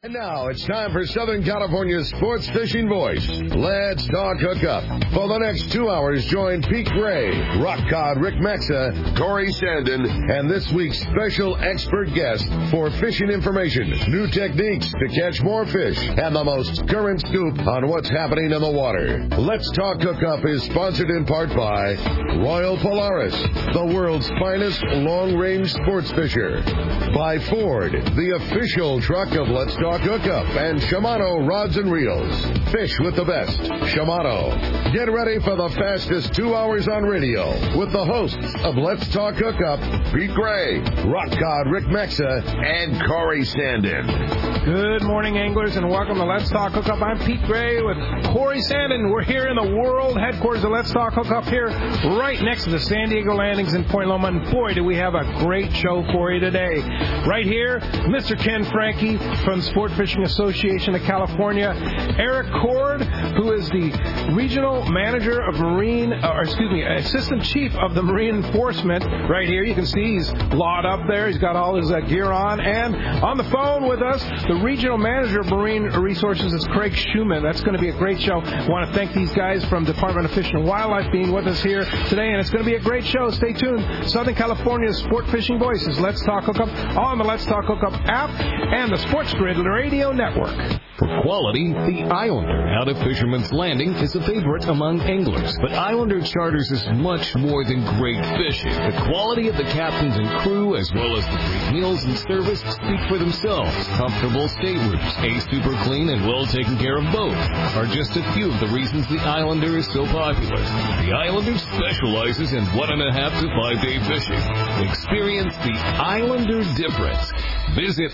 And now it's time for Southern California's sports fishing voice. Let's talk hookup. For the next 2 hours, join Pete Gray, Rock Cod Rick Maxa, Corey Sandin, and this week's special expert guest for fishing information, new techniques to catch more fish, and the most current scoop on what's happening in the water. Let's Talk Hookup is sponsored in part by Royal Polaris, the world's finest long-range sports fisher. By Ford, the official truck of Let's Talk Hookup, and Shimano Rods and Reels. Fish with the best. Shimano. Get ready for the fastest 2 hours on radio with the hosts of Let's Talk Hookup, Pete Gray, Rock Cod Rick Maxa, and Corey Sandin. Good morning, anglers, and welcome to Let's Talk Hookup. I'm Pete Gray with Corey Sandin. We're here in the world headquarters of Let's Talk Hookup here right next to the San Diego Landings in Point Loma. And boy, do we have a great show for you today. Right here, Mr. Ken Franke from Sport Fishing Association of California, Eric Cord, who is the regional manager of assistant chief of the Marine Enforcement. Right here, you can see he's lawed up there. He's got all his gear on. And on the phone with us, the regional manager of Marine Resources is Craig Schumann. That's going to be a great show. I want to thank these guys from Department of Fish and Wildlife being with us here today, and it's going to be a great show. Stay tuned. Southern California's Sport Fishing Voices, Let's Talk Hookup, on the Let's Talk Hookup app and the Sports Grid Radio Network. For quality, the Islander out of Fisherman's Landing is a favorite among anglers. But Islander Charters is much more than great fishing. The quality of the captains and crew, as well as the great meals and service, speak for themselves. Comfortable staterooms, a super clean and well taken care of boat are just a few of the reasons the Islander is so popular. The Islander specializes in 1.5 to 5 day fishing. Experience the Islander difference. Visit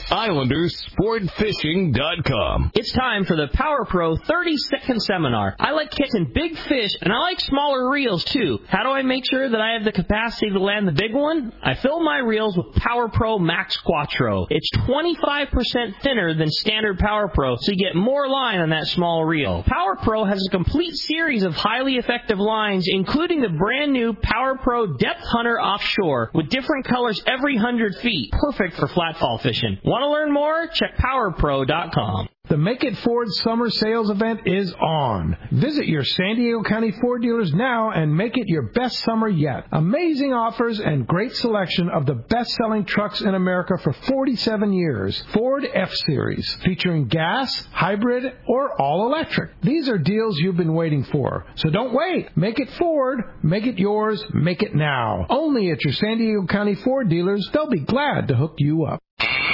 IslanderSportFishing.com. It's time for the Power Pro 30-second seminar. I like catching big fish, and I like smaller reels, too. How do I make sure that I have the capacity to land the big one? I fill my reels with Power Pro Max Quattro. It's 25% thinner than standard Power Pro, so you get more line on that small reel. Power Pro has a complete series of highly effective lines, including the brand new Power Pro Depth Hunter Offshore, with different colors every 100 feet. Perfect for flatfall fishing. Want to learn more? Check PowerPro.com. The Make It Ford Summer Sales Event is on. Visit your San Diego County Ford dealers now and make it your best summer yet. Amazing offers and great selection of the best-selling trucks in America for 47 years. Ford F-Series, featuring gas, hybrid, or all-electric. These are deals you've been waiting for. So don't wait. Make it Ford. Make it yours. Make it now. Only at your San Diego County Ford dealers. They'll be glad to hook you up.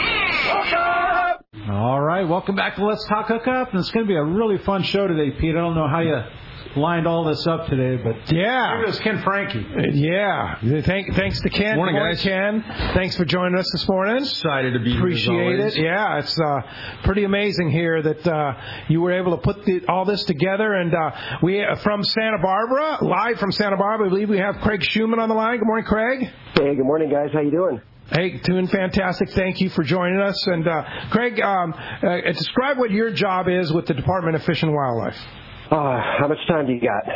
All right, welcome back to Let's Talk Hookup. And it's going to be a really fun show today, Pete. I don't know how you lined all this up today, but yeah, it was Ken Franke. Yeah, thanks to Ken. Morning, guys. Ken, thanks for joining us this morning. Excited to be here. Appreciate it. Yeah, it's pretty amazing here that you were able to put all this together. And we from Santa Barbara, live from Santa Barbara, I believe we have Craig Schumann on the line. Good morning, Craig. Hey, good morning, guys. How you doing? Hey, doing fantastic. Thank you for joining us. And Craig, describe what your job is with the Department of Fish and Wildlife. How much time do you got?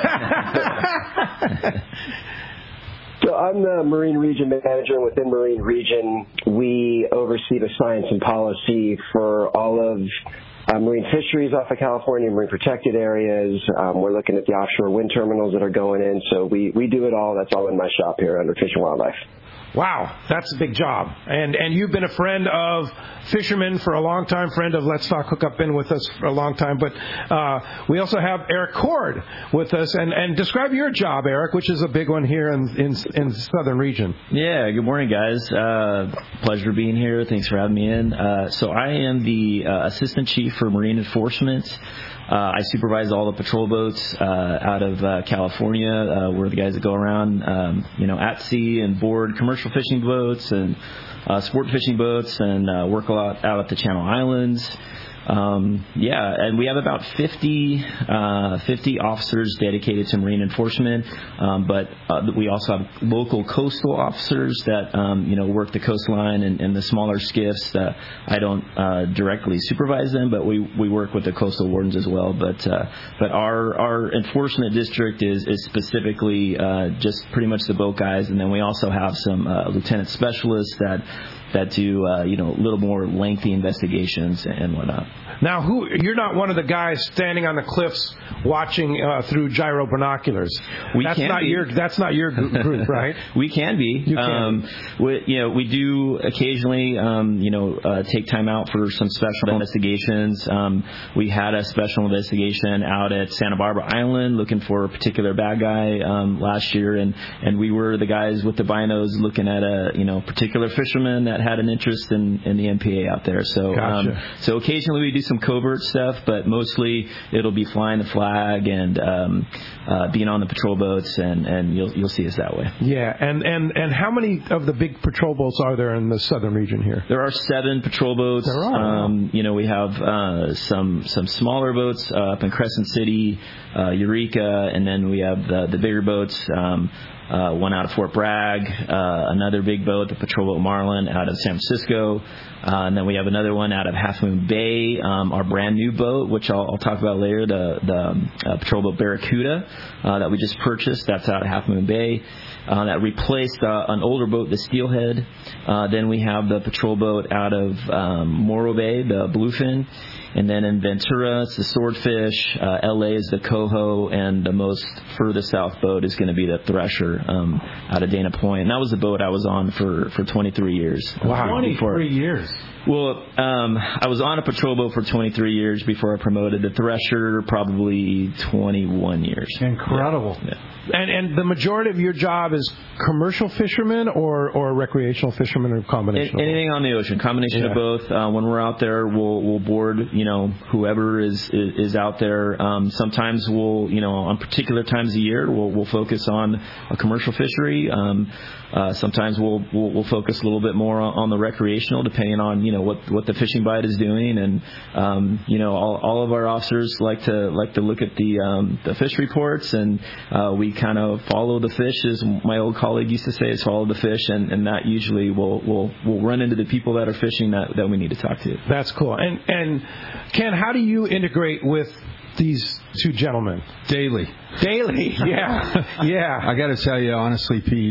So I'm the Marine Region Manager, and within Marine Region, we oversee the science and policy for all of marine fisheries off of California, marine protected areas. We're looking at the offshore wind terminals that are going in. So we do it all. That's all in my shop here under Fish and Wildlife. Wow, that's a big job. And you've been a friend of fishermen for a long time, friend of Let's Talk Hookup, been with us for a long time. But we also have Eric Cord with us. And describe your job, Eric, which is a big one here in the southern region. Yeah, good morning, guys. Pleasure being here. Thanks for having me in. So I am the Assistant Chief for Marine Enforcement. I supervise all the patrol boats out of California. We're the guys that go around, at sea and board commercial fishing boats and sport fishing boats and work a lot out at the Channel Islands. And we have about 50 officers dedicated to marine enforcement, but we also have local coastal officers that work the coastline and the smaller skiffs. I don't directly supervise them, but we work with the coastal wardens as well. But our enforcement district is specifically just pretty much the boat guys, and then we also have some lieutenant specialists that that do a little more lengthy investigations and whatnot. Now, you're not one of the guys standing on the cliffs watching through gyro binoculars. That's not your group, right? We can be. You can. We do occasionally, take time out for some special investigations. We had a special investigation out at Santa Barbara Island looking for a particular bad guy last year, and we were the guys with the binos looking at a particular fisherman that had an interest in the MPA out there. So gotcha. So occasionally we do some covert stuff, but mostly it'll be flying the flag and being on the patrol boats, and you'll see us that way. Yeah, and how many of the big patrol boats are there in the southern region here? There are 7 patrol boats. There are. We have some smaller boats up in Crescent City, Eureka, and then we have the bigger boats. One out of Fort Bragg, another big boat, the Patrol Boat Marlin, out of San Francisco, and then we have another one out of Half Moon Bay, our brand new boat, which I'll talk about later, the Patrol Boat Barracuda that we just purchased. That's out of Half Moon Bay. That replaced an older boat, the Steelhead. Then we have the patrol boat out of Morro Bay, the Bluefin. And then in Ventura, it's the Swordfish. LA is the Coho, and the most furthest south boat is going to be the Thresher out of Dana Point. And that was the boat I was on for 23 years. Wow, 23 years. Well, I was on a patrol boat for 23 years before I promoted. The Thresher, probably 21 years. Incredible. Yeah. And the majority of your job is commercial fishermen or recreational fishermen, or combination? Anything on the ocean, combination of both. When we're out there, we'll board whoever is out there. Sometimes we'll on particular times of year we'll focus on a commercial fishery. Sometimes we'll focus a little bit more on the recreational, depending on what the fishing bite is doing, and all of our officers like to look at the fish reports, and we kind of follow the fish, as my old colleague used to say, is follow the fish, and that usually will run into the people that are fishing that we need to talk to. That's cool. And Ken, how do you integrate with these two gentlemen? Daily, yeah. Yeah. I got to tell you honestly, Pete,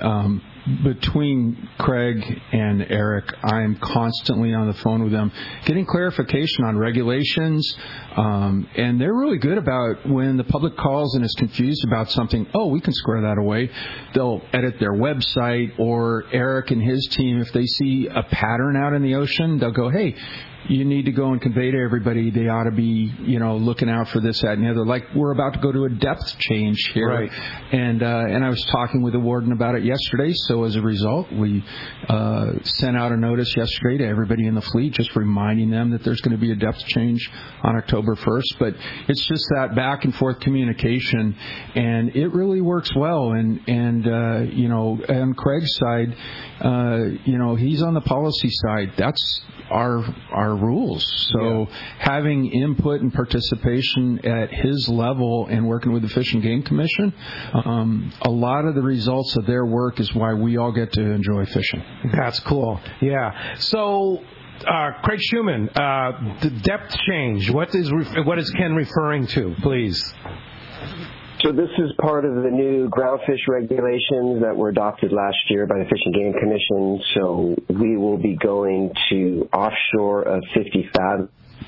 between Craig and Eric, I'm constantly on the phone with them, getting clarification on regulations, and they're really good about when the public calls and is confused about something. Oh, we can square that away. They'll edit their website, or Eric and his team, if they see a pattern out in the ocean, they'll go, hey, you need to go and convey to everybody they ought to be, looking out for this, that, and the other. Like, we're about to go to a depth change here. Right. And I was talking with the warden about it yesterday, so as a result, we sent out a notice yesterday to everybody in the fleet, just reminding them that there's going to be a depth change on October 1st. But it's just that back and forth communication, and it really works well. And on Craig's side, he's on the policy side. That's our rules. So having input and participation at his level and working with the Fish and Game Commission, a lot of the results of their work is why we all get to enjoy fishing. That's cool. Yeah. So, Craig Schumann, the depth change, what is Ken referring to, please? So this is part of the new groundfish regulations that were adopted last year by the Fish and Game Commission. So we will be going to offshore of 50 fathoms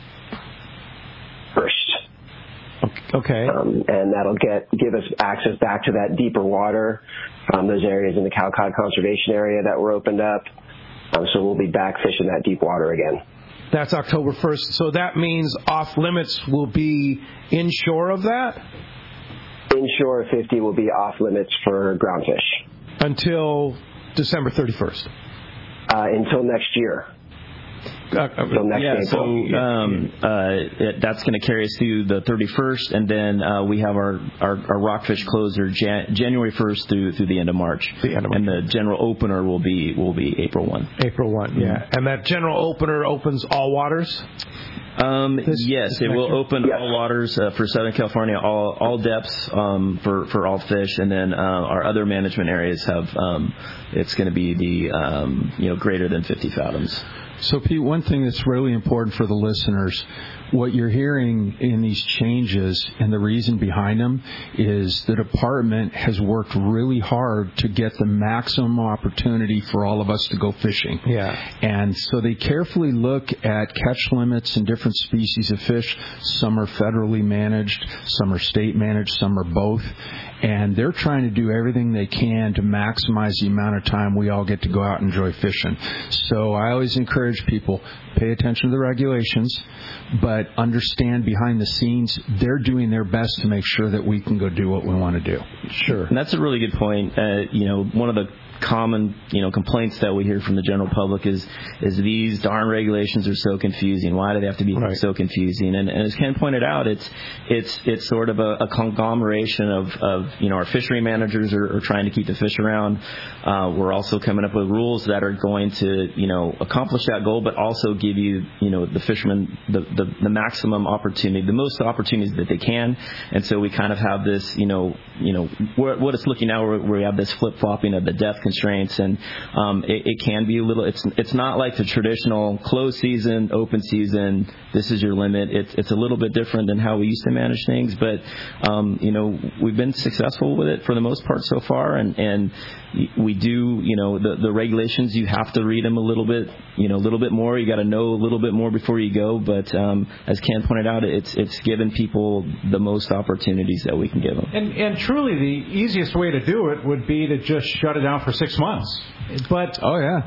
first. Okay. And that'll give us access back to that deeper water, those areas in the Cowcod Conservation Area that were opened up. So we'll be back fishing that deep water again. That's October 1st. So that means off limits will be inshore of that? Inshore of 50 will be off limits for groundfish. Until December 31st? Until next year. Until next April. So that's going to carry us through the 31st, and then we have our rockfish closer January 1st through the end of March. And the general opener will be April 1. April 1, yeah. Mm-hmm. And that general opener opens all waters? Yes, it will open all waters for Southern California, all depths for all fish, and then our other management areas have it's going to be the greater than 50 fathoms. So, Pete, one thing that's really important for the listeners, what you're hearing in these changes and the reason behind them is the department has worked really hard to get the maximum opportunity for all of us to go fishing. Yeah. And so they carefully look at catch limits and different species of fish. Some are federally managed, some are state managed, some are both. And they're trying to do everything they can to maximize the amount of time we all get to go out and enjoy fishing. So I always encourage people, pay attention to the regulations, but understand behind the scenes, they're doing their best to make sure that we can go do what we want to do. Sure. And that's a really good point. One of the common, complaints that we hear from the general public is these darn regulations are so confusing. Why do they have to be so confusing? And as Ken pointed out, it's sort of a conglomeration of our fishery managers are trying to keep the fish around. We're also coming up with rules that are going to, accomplish that goal, but also give you, the fishermen the maximum opportunity, the most opportunities that they can. And so we kind of have this, what it's looking now where we have this flip-flopping of the depth constraints, and it can be a little. It's not like the traditional closed season, open season. This is your limit. It's a little bit different than how we used to manage things, but we've been successful with it for the most part so far, and we do. The regulations, you have to read them a little bit more. You got to know a little bit more before you go. But as Ken pointed out, it's given people the most opportunities that we can give them. And truly, the easiest way to do it would be to just shut it down for 6 months. But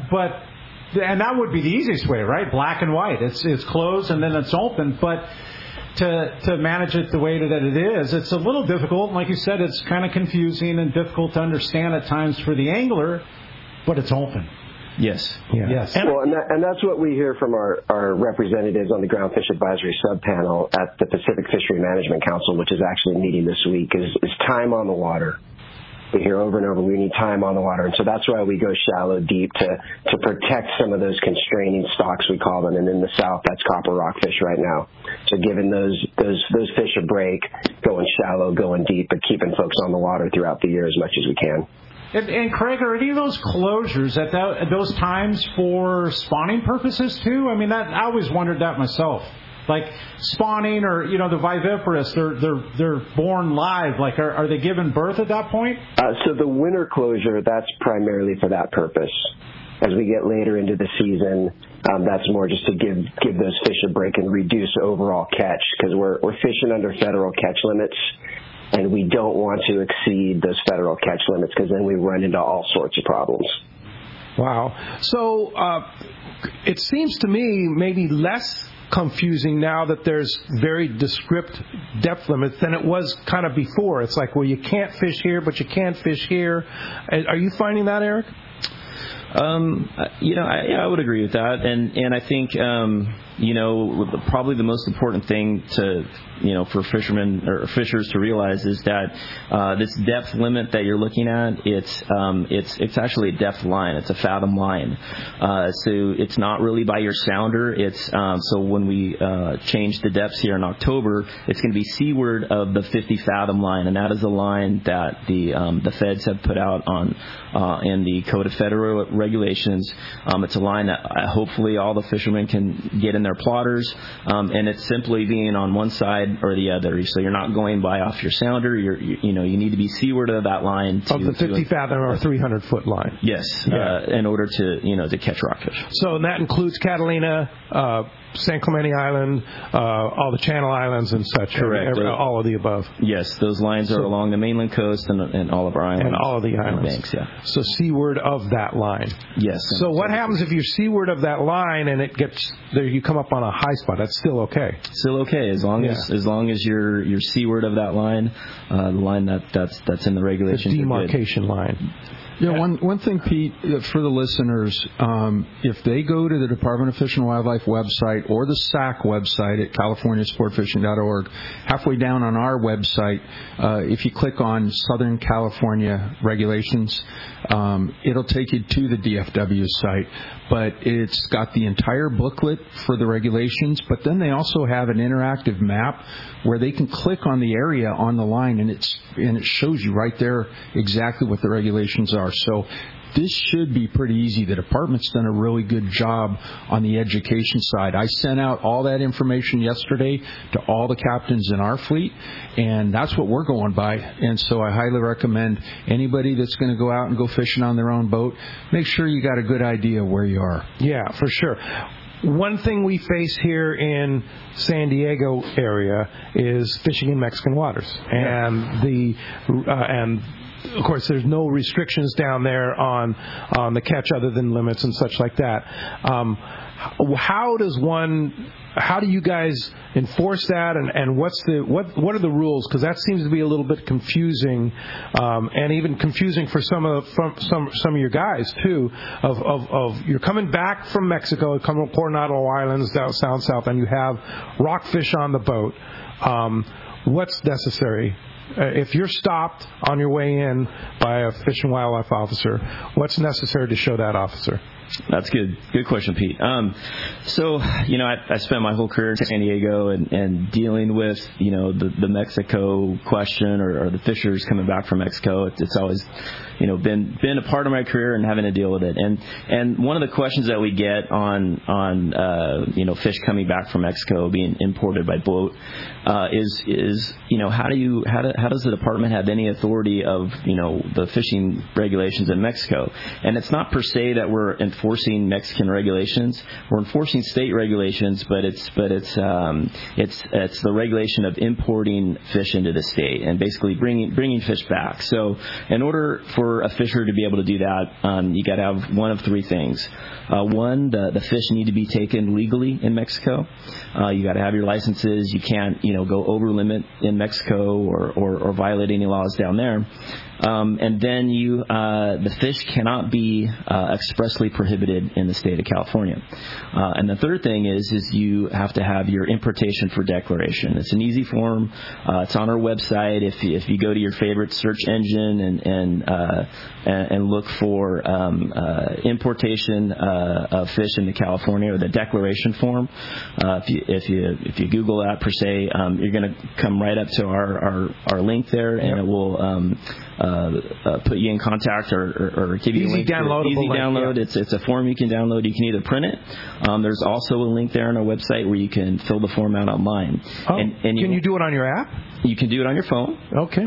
and that would be the easiest way, right? Black and white. It's closed and then it's open. But to manage it the way that it is, it's a little difficult. Like you said, it's kind of confusing and difficult to understand at times for the angler. But it's open. Yes. Yeah. Yes. Well, and that's what we hear from our representatives on the Ground Fish Advisory Subpanel at the Pacific Fishery Management Council, which is actually meeting this week, is time on the water. We hear over and over, we need time on the water. And so that's why we go shallow deep to protect some of those constraining stocks, we call them. And in the south, that's copper rockfish right now. So giving those fish a break, going shallow, going deep, but keeping folks on the water throughout the year as much as we can. And Craig, are any of those closures at those times for spawning purposes too? I mean, I always wondered that myself. Like spawning, or the viviparous, they're born live. Like, are they given birth at that point? So the winter closure, that's primarily for that purpose. As we get later into the season, that's more just to give those fish a break and reduce overall catch, because we're fishing under federal catch limits. And we don't want to exceed those federal catch limits, because then we run into all sorts of problems. Wow. So it seems to me maybe less confusing now that there's very descriptive depth limits than it was kind of before. It's like, well, you can't fish here, but you can fish here. Are you finding that, Eric? I would agree with that, and I think probably the most important thing to for fishermen or fishers to realize is that this depth limit that you're looking at, it's actually a depth line. It's a fathom line, so it's not really by your sounder. It's so when we change the depths here in October, it's going to be seaward of the 50 fathom line, and that is a line that the feds have put out on in the Code of Federal Regulations. It's a line that hopefully all the fishermen can get in their plotters, and it's simply being on one side or the other. So you're not going by off your sounder. You need to be seaward of that line of the 50 fathom or 300 foot line. Yes, in order to catch rockfish. So that includes Catalina, San Clemente Island, all the Channel Islands and such. Correct. All of the above. Yes, those lines are along the mainland coast and all of our islands. And all of the islands. Banks, yeah. So seaward of that line. Yes. So what happens if you're seaward of that line and it gets there? You come up on a high spot. That's still okay. Still okay as long as you're seaward of that line, the line that's in the regulations. The demarcation line. Yeah, one thing, Pete, for the listeners, if they go to the Department of Fish and Wildlife website or the SAC website at californiasportfishing.org, halfway down on our website, if you click on Southern California regulations, it'll take you to the DFW site. But it's got the entire booklet for the regulations, but then they also have an interactive map where they can click on the area on the line, and it shows you right there exactly what the regulations are. So this should be pretty easy. The department's done a really good job on the education side. I sent out all that information yesterday to all the captains in our fleet, and that's what we're going by. And so I highly recommend anybody that's going to go out and go fishing on their own boat, make sure you got a good idea where you are. Yeah, for sure. One thing we face here in San Diego area is fishing in Mexican waters, and of course there's no restrictions down there on the catch other than limits and such like that. How do you guys enforce that, and what are the rules? Because that seems to be a little bit confusing, and even confusing for some of your guys too. Of you're coming back from Mexico, coming to Coronado Islands down south, and you have rockfish on the boat. What's necessary? If you're stopped on your way in by a Fish and Wildlife officer, what's necessary to show that officer? That's good. Good question, Pete. So, I spent my whole career in San Diego and dealing with, the Mexico question or the fishers coming back from Mexico. It's always, been a part of my career and having to deal with it. And one of the questions that we get on fish coming back from Mexico being imported by boat is how does the department have any authority of the fishing regulations in Mexico? And it's not per se that we're enforcing Mexican regulations. We're enforcing state regulations, but it's the regulation of importing fish into the state and basically bringing fish back. So in order for a fisher to be able to do that, you got to have one of three things. One, the fish need to be taken legally in Mexico. You got to have your licenses. You can't go over limit in Mexico or violate any laws down there. And then the fish cannot be expressly prohibited in the state of California. And the third thing is you have to have your importation for declaration. It's an easy form. It's on our website. If you go to your favorite search engine and look for importation of fish into California, or the declaration form, if you Google that per se, you're going to come right up to our link there, and it will put you in contact or give you a link. Easy download. Yeah. It's a form you can download. You can either print it. There's also a link there on our website where you can fill the form out online. Oh, and can you do it on your app? You can do it on your phone. Okay.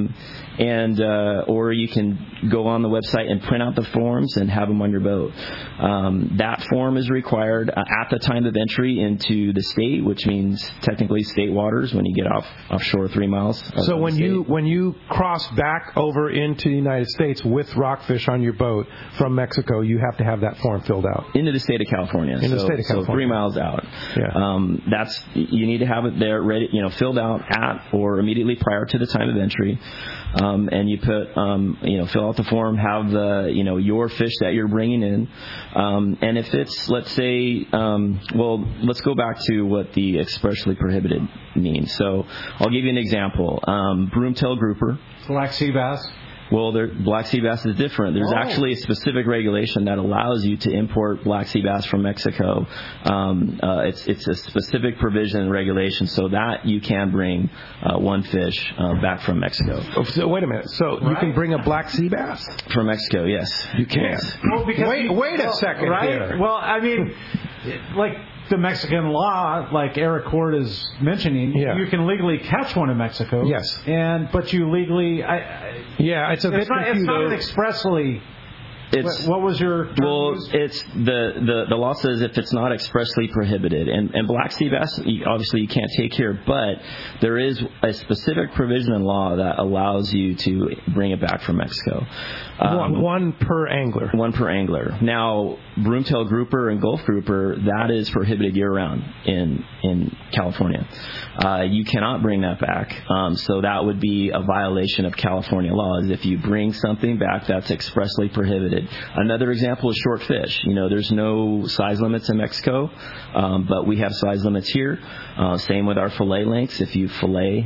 Or you can go on the website and print out the forms and have them on your boat. That form is required at the time of entry into the state, which means technically state waters when you get offshore 3 miles. So when you cross back over into the United States with rockfish on your boat from Mexico, you have to have that form filled out. Into the state of California. So 3 miles out. Yeah. You need to have it there ready, filled out at or immediately prior to the time of entry. And you put, fill out the form, have your fish that you're bringing in. And if it's, let's say, let's go back to what the expressly prohibited means. So I'll give you an example. Broomtail grouper. Black sea bass. Well, black sea bass is different. There's actually a specific regulation that allows you to import black sea bass from Mexico. It's a specific provision and regulation so that you can bring one fish back from Mexico. So wait a minute. So you can bring a black sea bass from Mexico? Yes, you can. Yes. Well, wait a second, right? Here. Well, I mean, like the Mexican law, like Eric Cord is mentioning, you can legally catch one in Mexico. Yes. But you legally, it's a bit confusing. It's not expressly. What was your term? Well, it's the law says if it's not expressly prohibited, and black sea bass obviously you can't take here, but there is a specific provision in law that allows you to bring it back from Mexico. One per angler. One per angler. Now, broomtail grouper and gulf grouper, that is prohibited year-round in California. You cannot bring that back, so that would be a violation of California laws if you bring something back that's expressly prohibited. Another example is short fish. There's no size limits in Mexico, but we have size limits here. Same with our fillet lengths. If you fillet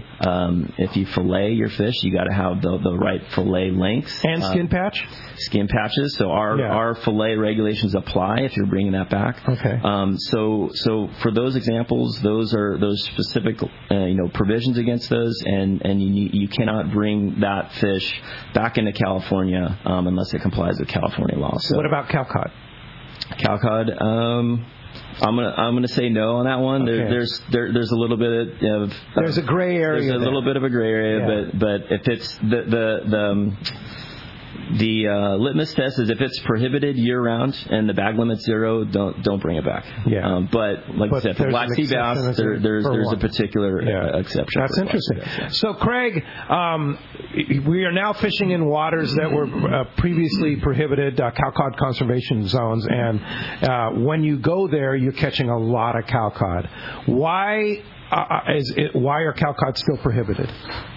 your fish, you got to have the right fillet lengths and skin patch. Skin patches. So our fillet regulations apply if you're bringing that back. Okay. So for those examples, those specific provisions against those, and you cannot bring that fish back into California unless it complies with California law. So what about cowcod? Cowcod, I'm gonna say no on that one. Okay. There's a little bit of there's a gray area. There's a little bit of a gray area, but if it's the litmus test is if it's prohibited year round and the bag limit's 0, don't bring it back. Yeah. But I said, for black sea bass, there's a particular exception. That's interesting. So, Craig, we are now fishing in waters that were previously prohibited, cowcod conservation zones, and when you go there, you're catching a lot of cowcod. Why are cowcod still prohibited?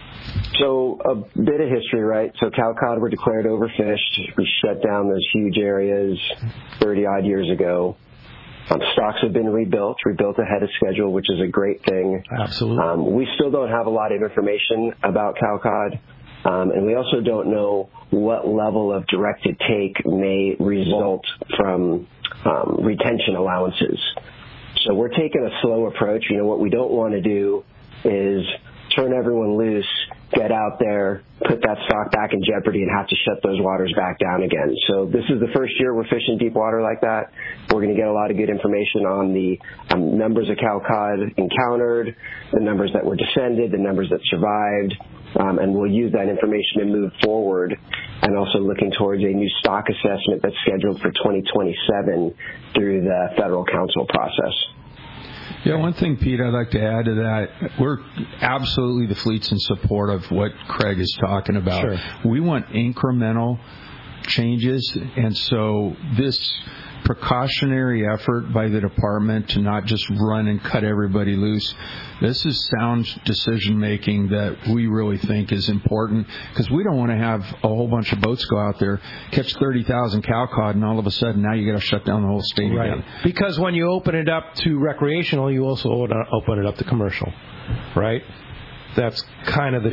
So a bit of history, right? So cowcod were declared overfished. We shut down those huge areas 30-odd years ago. Stocks have been rebuilt ahead of schedule, which is a great thing. Absolutely. We still don't have a lot of information about cowcod, and we also don't know what level of directed take may result from retention allowances. So we're taking a slow approach. What we don't want to do is turn everyone loose, get out there, put that stock back in jeopardy, and have to shut those waters back down again. So this is the first year we're fishing deep water like that. We're going to get a lot of good information on the numbers of cowcod encountered, the numbers that were descended, the numbers that survived, and we'll use that information to move forward, and also looking towards a new stock assessment that's scheduled for 2027 through the federal council process. Yeah, one thing, Pete, I'd like to add to that, we're absolutely, the fleet's in support of what Craig is talking about. Sure. We want incremental changes, and so this precautionary effort by the department to not just run and cut everybody loose, this is sound decision making that we really think is important, because we don't want to have a whole bunch of boats go out there, catch 30,000 cowcod, and all of a sudden now you got to shut down the whole state again. Because when you open it up to recreational, you also open it up to commercial, right? That's kind of the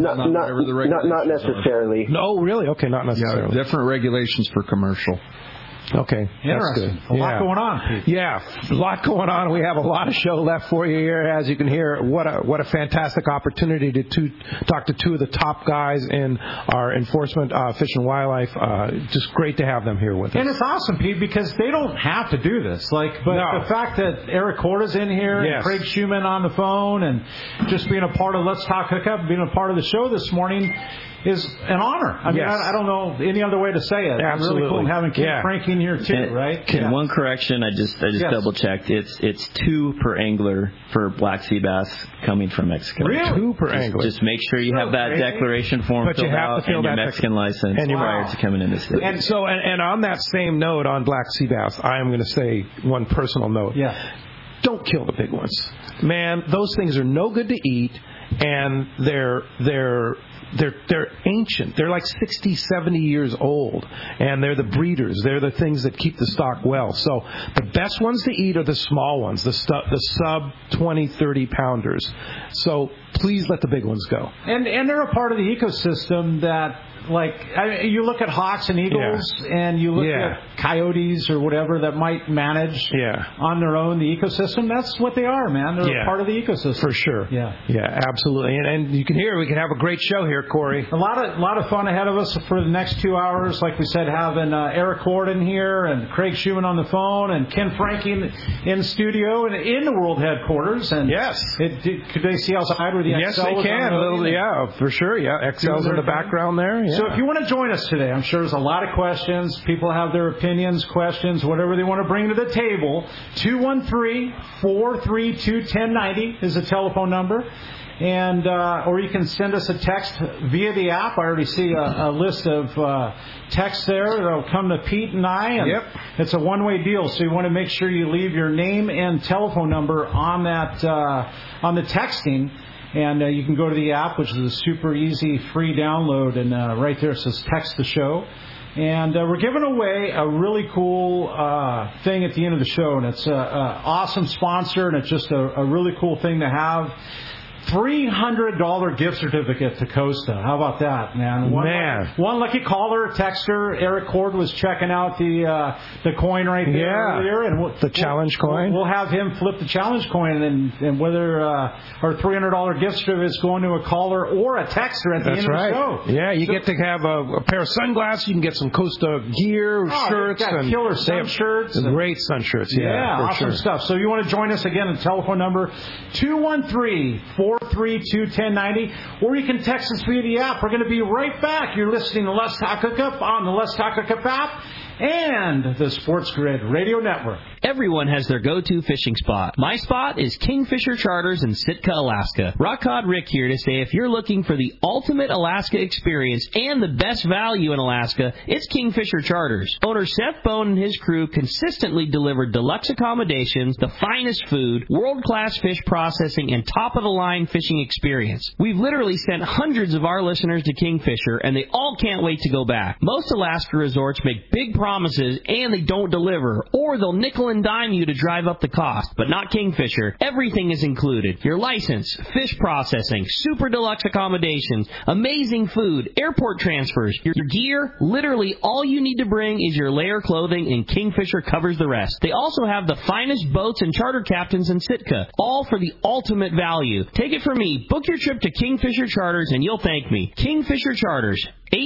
not necessarily. No, really? Okay, not necessarily. Yeah, different regulations for commercial. Okay, interesting. That's A good. lot going on, Pete. Yeah, a lot going on. We have a lot of show left for you here. As you can hear, what a fantastic opportunity to talk to two of the top guys in our enforcement, fish and wildlife. Just great to have them here with us. And it's awesome, Pete, because they don't have to do this. The fact that Eric Corda's in here, and Craig Schumann on the phone, and just being a part of Let's Talk Hookup, being a part of the show this morning, is an honor. I mean, I don't know any other way to say it. Absolutely. Really cool having Ken Frank in here too, right? One correction, I just double checked. It's 2 per angler for black sea bass coming from Mexico. Really? 2 per angler. Just make sure you have that declaration form filled out and your Mexican license prior to coming into the state. And so, and on that same note, on black sea bass, I am going to say one personal note. Yeah. Don't kill the big ones, man. Those things are no good to eat, and they're ancient. They're like 60, 70 years old, and they're the breeders. They're the things that keep the stock well. So the best ones to eat are the small ones, the sub 20, 30 pounders. So please let the big ones go. And they're a part of the ecosystem that, you look at hawks and eagles, and you look at coyotes or whatever that might manage on their own the ecosystem. That's what they are, man. They're a part of the ecosystem. For sure. Yeah, absolutely. And you can hear we can have a great show here, Corey. A lot of fun ahead of us for the next 2 hours. Like we said, having Eric Corden here and Craig Schumann on the phone and Ken Frank in studio and in the world headquarters. And could they see outside where the Yes, XL they was can. For sure. Yeah, XL's in the background there. Yeah. So if you want to join us today, I'm sure there's a lot of questions. People have their opinions, questions, whatever they want to bring to the table. 213-432-1090 is the telephone number. And or you can send us a text via the app. I already see a list of texts there that'll come to Pete and I. And it's a one-way deal, so you want to make sure you leave your name and telephone number on that on the texting. And you can go to the app, which is a super easy free download, and right there it says text the show. And we're giving away a really cool thing at the end of the show, and it's an awesome sponsor, and it's just a really cool thing to have. $300 gift certificate to Costa. How about that, man? One lucky caller, texter, Eric Cord, was checking out the coin right there earlier. And the challenge coin. We'll have him flip the challenge coin, and whether our $300 gift certificate is going to a caller or a texter at the end of the show. Yeah, you get to have a pair of sunglasses. You can get some Costa gear, shirts. And killer sun shirts. Great sun shirts, awesome stuff. So you want to join us again, the telephone number 213-432-1090, or you can text us via the app. We're going to be right back. You're listening to Let's Talk Hookup on the Let's Talk Hookup app and the Sports Grid Radio Network. Everyone has their go-to fishing spot. My spot is Kingfisher Charters in Sitka, Alaska. Rock Cod Rick here to say if you're looking for the ultimate Alaska experience and the best value in Alaska, it's Kingfisher Charters. Owner Seth Bone and his crew consistently deliver deluxe accommodations, the finest food, world-class fish processing, and top-of-the-line fishing experience. We've literally sent hundreds of our listeners to Kingfisher, and they all can't wait to go back. Most Alaska resorts make big promises, and they don't deliver, or they'll nickel and dime you to drive up the cost, but not Kingfisher. Everything is included. Your license, fish processing, super deluxe accommodations, amazing food, airport transfers, your gear. Literally all you need to bring is your layer clothing, and Kingfisher covers the rest. They also have the finest boats and charter captains in Sitka, all for the ultimate value. Take it from me. Book your trip to Kingfisher Charters and you'll thank me. Kingfisher Charters,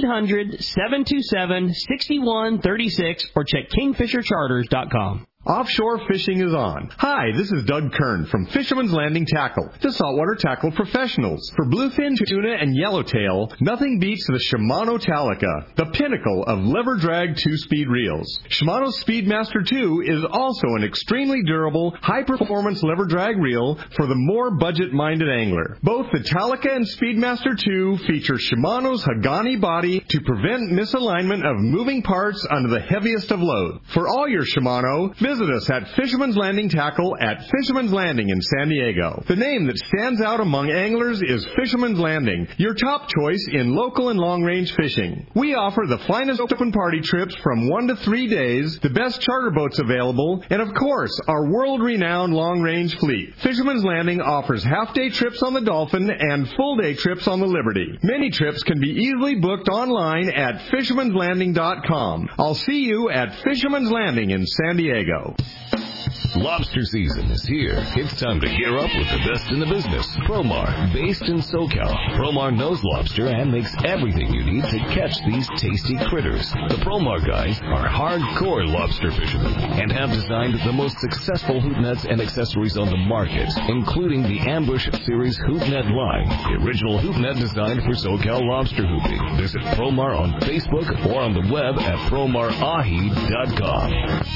800-727-6136, or check kingfishercharters.com. Offshore fishing is on. Hi, this is Doug Kern from Fisherman's Landing Tackle, the saltwater tackle professionals. For bluefin, tuna, and yellowtail, nothing beats the Shimano Talica, the pinnacle of lever-drag 2-speed reels. Shimano's Speedmaster 2 is also an extremely durable, high-performance lever-drag reel for the more budget-minded angler. Both the Talica and Speedmaster 2 feature Shimano's Hagani body to prevent misalignment of moving parts under the heaviest of loads. For all your Shimano, visit us at Fisherman's Landing Tackle at Fisherman's Landing in San Diego. The name that stands out among anglers is Fisherman's Landing, your top choice in local and long-range fishing. We offer the finest open party trips from 1 to 3 days, the best charter boats available, and of course, our world-renowned long-range fleet. Fisherman's Landing offers half-day trips on the Dolphin and full-day trips on the Liberty. Many trips can be easily booked online at fishermanslanding.com. I'll see you at Fisherman's Landing in San Diego. Lobster season is here. It's time to gear up with the best in the business. Promar, based in SoCal. Promar knows lobster and makes everything you need to catch these tasty critters. The Promar guys are hardcore lobster fishermen and have designed the most successful hoop nets and accessories on the market, including the Ambush Series hoop net line, the original hoop net designed for SoCal lobster hooping. Visit Promar on Facebook or on the web at promarahi.com.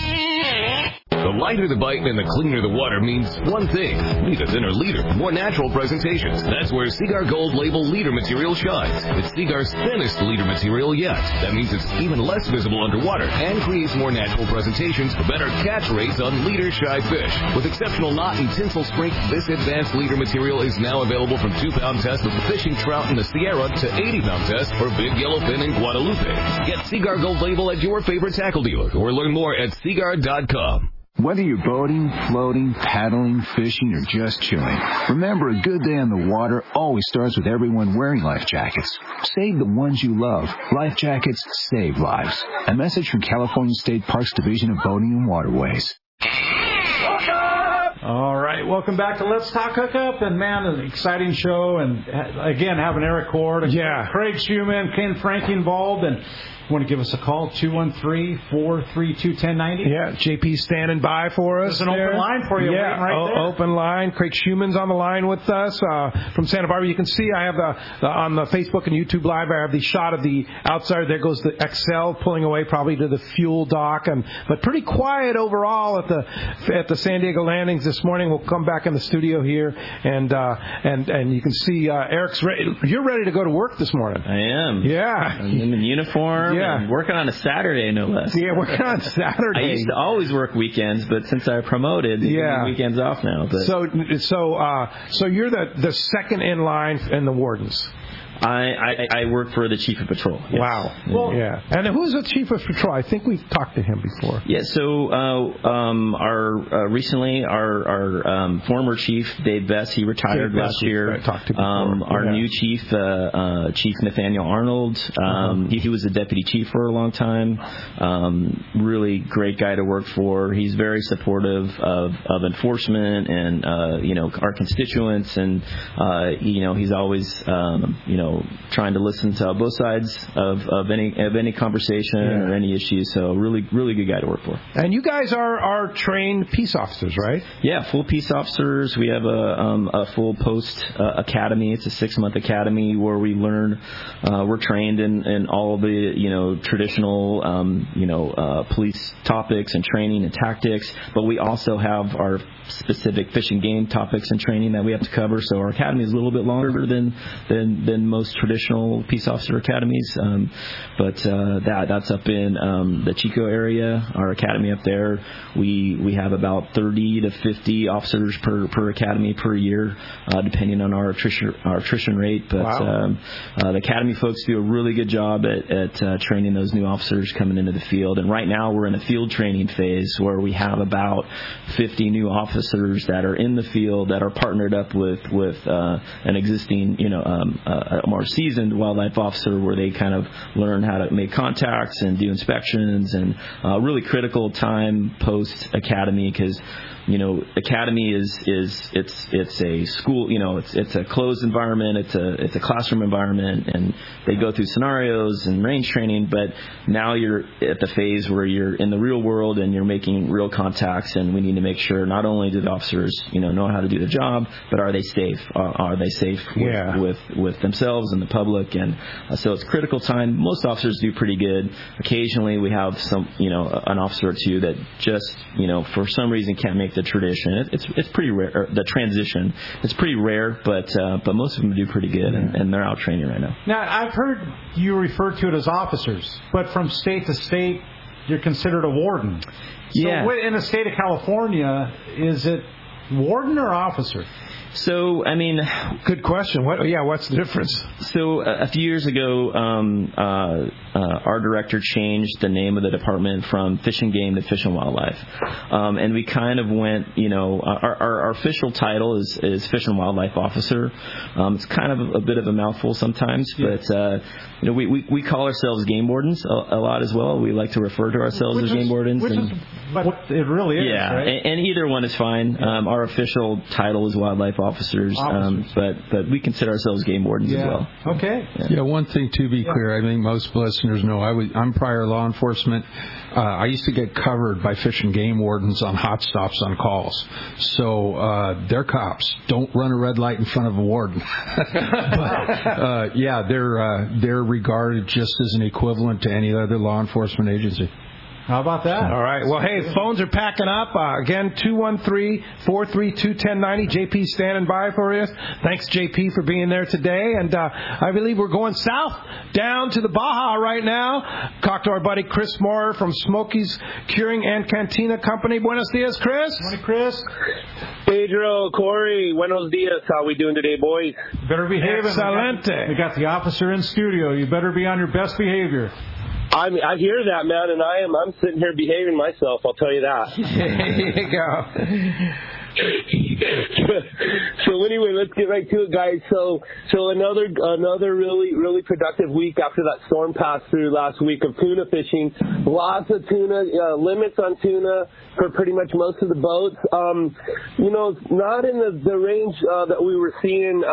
The lighter the bite and the cleaner the water means one thing. Need a thinner leader, more natural presentations. That's where Seaguar Gold Label leader material shines. It's Seaguar's thinnest leader material yet. That means it's even less visible underwater and creates more natural presentations for better catch rates on leader-shy fish. With exceptional knot and tinsel strength, this advanced leader material is now available from 2-pound tests of fishing trout in the Sierra to 80-pound tests for big yellowfin in Guadalupe. Get Seaguar Gold Label at your favorite tackle dealer or learn more at Seaguar.com. Whether you're boating, floating, paddling, fishing, or just chilling, remember a good day on the water always starts with everyone wearing life jackets. Save the ones you love. Life jackets save lives. A message from California State Parks Division of Boating and Waterways. All right, welcome back to Let's Talk Hookup, and man, an exciting show, and again, having Eric Cord, Craig Schumann, Ken Frankie involved, and you want to give us a call, 213-432-1090? Yeah, JP standing by for us. There's an open line for you waiting right there. Open line. Craig Schumann's on the line with us from Santa Barbara. You can see I have on the Facebook and YouTube Live, I have the shot of the outside. There goes the Excel pulling away probably to the fuel dock. But pretty quiet overall at the San Diego landings this morning. We'll come back in the studio here, and you can see Eric's ready. You're ready to go to work this morning. I am. Yeah. I'm in uniform. Yeah. I'm working on a Saturday, no less. Yeah, working on Saturday. I used to always work weekends, but since I promoted, weekends off now. But. So you're the second in line in the Wardens. I work for the Chief of Patrol. Yes. Wow. Well, yeah. And who's the Chief of Patrol? I think we've talked to him before. Yeah. So recently our former Chief Dave Best, he retired last year. Our new Chief Chief Nathaniel Arnold. He was the deputy chief for a long time. Really great guy to work for. He's very supportive of enforcement and our constituents, and he's always trying to listen to both sides of any conversation or any issue. So really good guy to work for. And you guys are trained peace officers, right? Yeah, full peace officers. We have a full post academy. It's a 6-month academy where we learn. We're trained in all the traditional police topics and training and tactics, but we also have our specific fish and game topics and training that we have to cover. So our academy is a little bit longer than most traditional peace officer academies, but that's up in the Chico area. Our academy up there, we have about 30 to 50 officers per academy per year, depending on our attrition rate. But the academy folks do a really good job at training those new officers coming into the field. And right now we're in a field training phase where we have about 50 new officers that are in the field that are partnered up with an existing, a more seasoned wildlife officer, where they kind of learn how to make contacts and do inspections, and really critical time post academy, because academy is it's a school, it's a closed environment, it's a classroom environment, and they go through scenarios and range training, but now you're at the phase where you're in the real world and you're making real contacts, and we need to make sure not only do the officers know how to do the job, but are they safe? Are they safe with themselves and the public? And so it's critical time. Most officers do pretty good. Occasionally we have some an officer or two that just for some reason can't make the tradition. It's pretty rare. The transition, it's pretty rare, but most of them do pretty good, and they're out training right now. Now, I've heard you refer to it as officers, but from state to state, you're considered a warden. So in the state of California, is it warden or officer? So, good question. What's the difference? So, a few years ago, our director changed the name of the department from Fish and Game to Fish and Wildlife, and we kind of went. Our official title is Fish and Wildlife Officer. It's kind of a bit of a mouthful sometimes, but we call ourselves game wardens a lot as well. We like to refer to ourselves as game wardens. Which is what it really is, right? and either one is fine. Our official title is Wildlife Officers. But we consider ourselves game wardens as well. Okay. Yeah, one thing to be clear, I think most listeners know, I'm prior law enforcement. I used to get covered by fish and game wardens on hot stops on calls. So they're cops. Don't run a red light in front of a warden. But they're regarded just as an equivalent to any other law enforcement agency. How about that? All right. Well, hey, phones are packing up. Again, 213-432-1090. JP standing by for you. Thanks, JP, for being there today. And I believe we're going south down to the Baja right now. Talk to our buddy Chris Moore from Smokies Curing and Cantina Company. Buenos dias, Chris. Morning, Chris. Pedro, Corey, buenos dias. How we doing today, boys? Better behave. Excelente. We got the officer in studio. You better be on your best behavior. I hear that, man, and I'm sitting here behaving myself, I'll tell you that. There you go. So anyway, let's get right to it, guys. So another really productive week after that storm passed through last week of tuna fishing. Lots of tuna, limits on tuna for pretty much most of the boats. Not in the range that we were seeing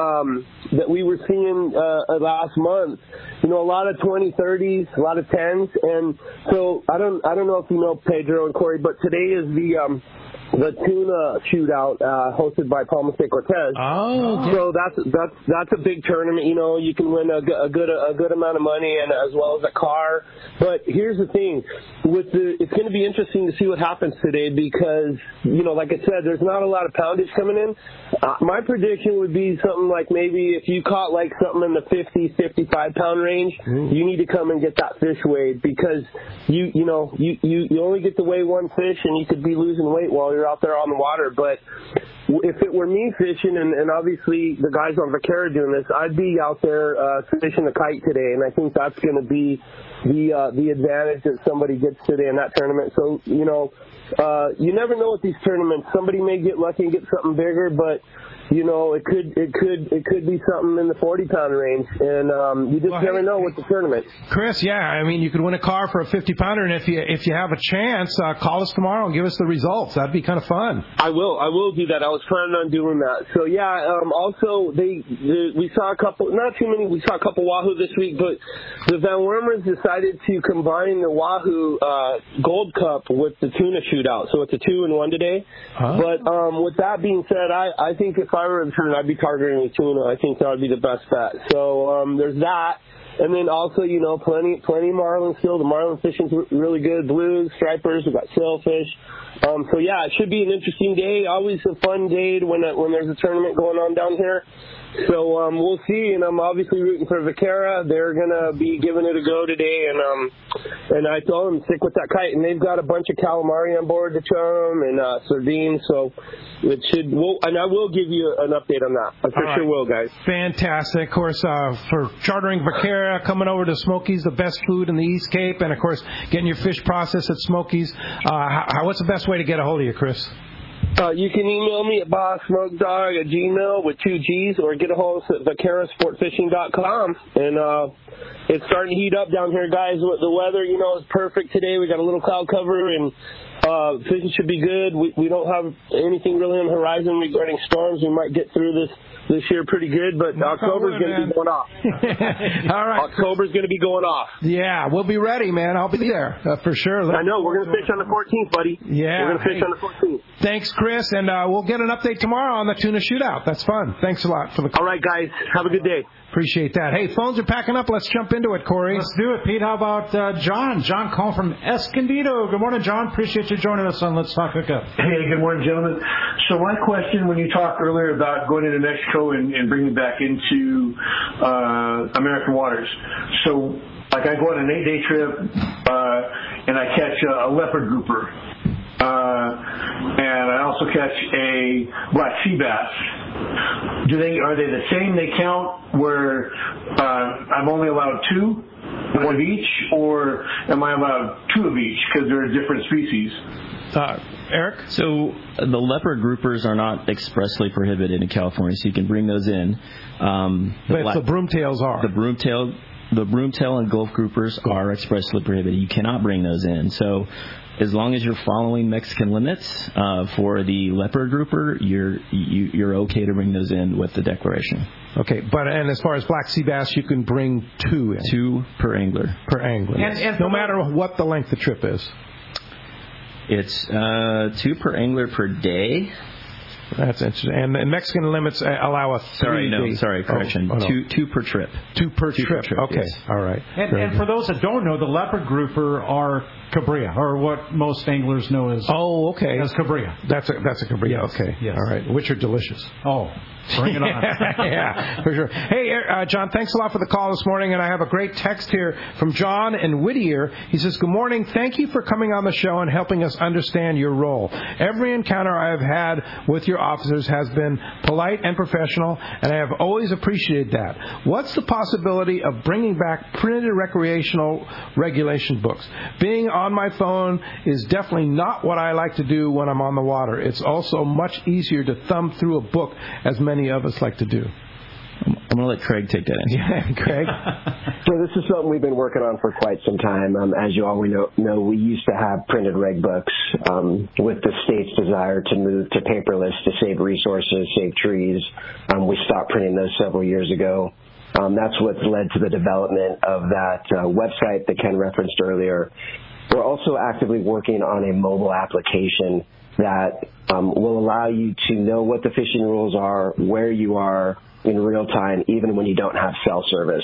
last month. A lot of 20, 30s, a lot of 10s, and so I don't know if you know Pedro and Corey, but today is the tuna shootout hosted by Palma State Cortez. Oh, okay. So that's a big tournament. You can win a good amount of money and as well as a car. But here's the thing: it's going to be interesting to see what happens today because like I said, there's not a lot of poundage coming in. My prediction would be something like maybe if you caught like something in the 50, 55 pound range, you need to come and get that fish weighed because you only get to weigh one fish and you could be losing weight while you're out there on the water. But if it were me fishing, and obviously the guys on Vaquera doing this, I'd be out there fishing the kite today, and I think that's going to be the advantage that somebody gets today in that tournament. So, you never know with these tournaments. Somebody may get lucky and get something bigger, but it could be something in the 40-pound range, and you just never know with the tournament. Chris, you could win a car for a 50-pounder, and if you have a chance, call us tomorrow and give us the results. That'd be kind of fun. I will do that. I was planning on doing that. So also we saw a couple, not too many. We saw a couple wahoo this week, but the Van Wormers decided to combine the wahoo Gold Cup with the tuna shootout. So it's a 2-in-1 today. Huh? But with that being said, I think if I were in turn, I'd be targeting the tuna. I think that would be the best bet. So there's that. And then also, plenty marlin still. The marlin fishing's really good. Blues, stripers, we've got sailfish. It should be an interesting day. Always a fun day when there's a tournament going on down here. So we'll see, and I'm obviously rooting for Vaquera. They're gonna be giving it a go today, and I told them stick with that kite. And they've got a bunch of calamari on board to chum and sardines, so it should. And I will give you an update on that. I for sure will, guys. Fantastic, of course, for chartering Vaquera, coming over to Smokies, the best food in the East Cape, and of course getting your fish processed at Smokies. What's the best way to get a hold of you, Chris? You can email me at bossmokedog@gmail with 2 G's, or get a hold of us at vaquerasportfishing.com. And it's starting to heat up down here, guys. The weather, is perfect today. We got a little cloud cover, and fishing should be good. We don't have anything really on the horizon regarding storms. We might get through this year pretty good, but October's going to be going off. All right. October's going to be going off. Yeah, we'll be ready, man. I'll be there for sure. I know. We're going to fish on the 14th, buddy. Yeah. We're going to fish on the 14th. Thanks, Chris, and we'll get an update tomorrow on the tuna shootout. That's fun. Thanks a lot for the call. All right, guys. Have a good day. Appreciate that. Hey, phones are packing up. Let's jump into it, Corey. Let's do it, Pete. How about John? John calling from Escondido. Good morning, John. Appreciate you joining us on Let's Talk Hookup. Hey, good morning, gentlemen. So my question, when you talked earlier about going into Mexico and bringing back into American waters, so like I go on an 8-day trip and I catch a leopard grouper. And I also catch a black sea bass. Are they the same? They count where I'm only allowed 2, one of each, or am I allowed 2 of each because they're different species? Eric? So the leopard groupers are not expressly prohibited in California, so you can bring those in. But the broomtails are. The broomtail and Gulf groupers are expressly prohibited. You cannot bring those in. So as long as you're following Mexican limits for the leopard grouper, you're okay to bring those in with the declaration. Okay, and as far as black sea bass, you can bring 2 in. 2 per angler. Per angler. And no matter what the length of the trip is. It's 2 per angler per day. That's interesting. And Mexican limits allow a 3 day. Correction. Oh, no. 2 per trip. 2 per trip. Okay, yes. All right. And for those that don't know, the leopard grouper are cabrilla, or what most anglers know as as cabrilla. That's a cabrilla. Yes. Okay. Yes. All right. Which are delicious. Oh. Bring it on. Yeah, for sure. Hey, John, thanks a lot for the call this morning. And I have a great text here from John in Whittier. He says, good morning. Thank you for coming on the show and helping us understand your role. Every encounter I have had with your officers has been polite and professional, and I have always appreciated that. What's the possibility of bringing back printed recreational regulation books? Being on my phone is definitely not what I like to do when I'm on the water. It's also much easier to thumb through a book, as many of us like to do. I'm going to let Craig take that in. Yeah, Craig. So this is something we've been working on for quite some time. As you all know, we used to have printed reg books. With the state's desire to move to paperless to save resources, save trees, we stopped printing those several years ago. That's what's led to the development of that website that Ken referenced earlier. We're also actively working on a mobile application that will allow you to know what the fishing rules are, where you are in real time, even when you don't have cell service.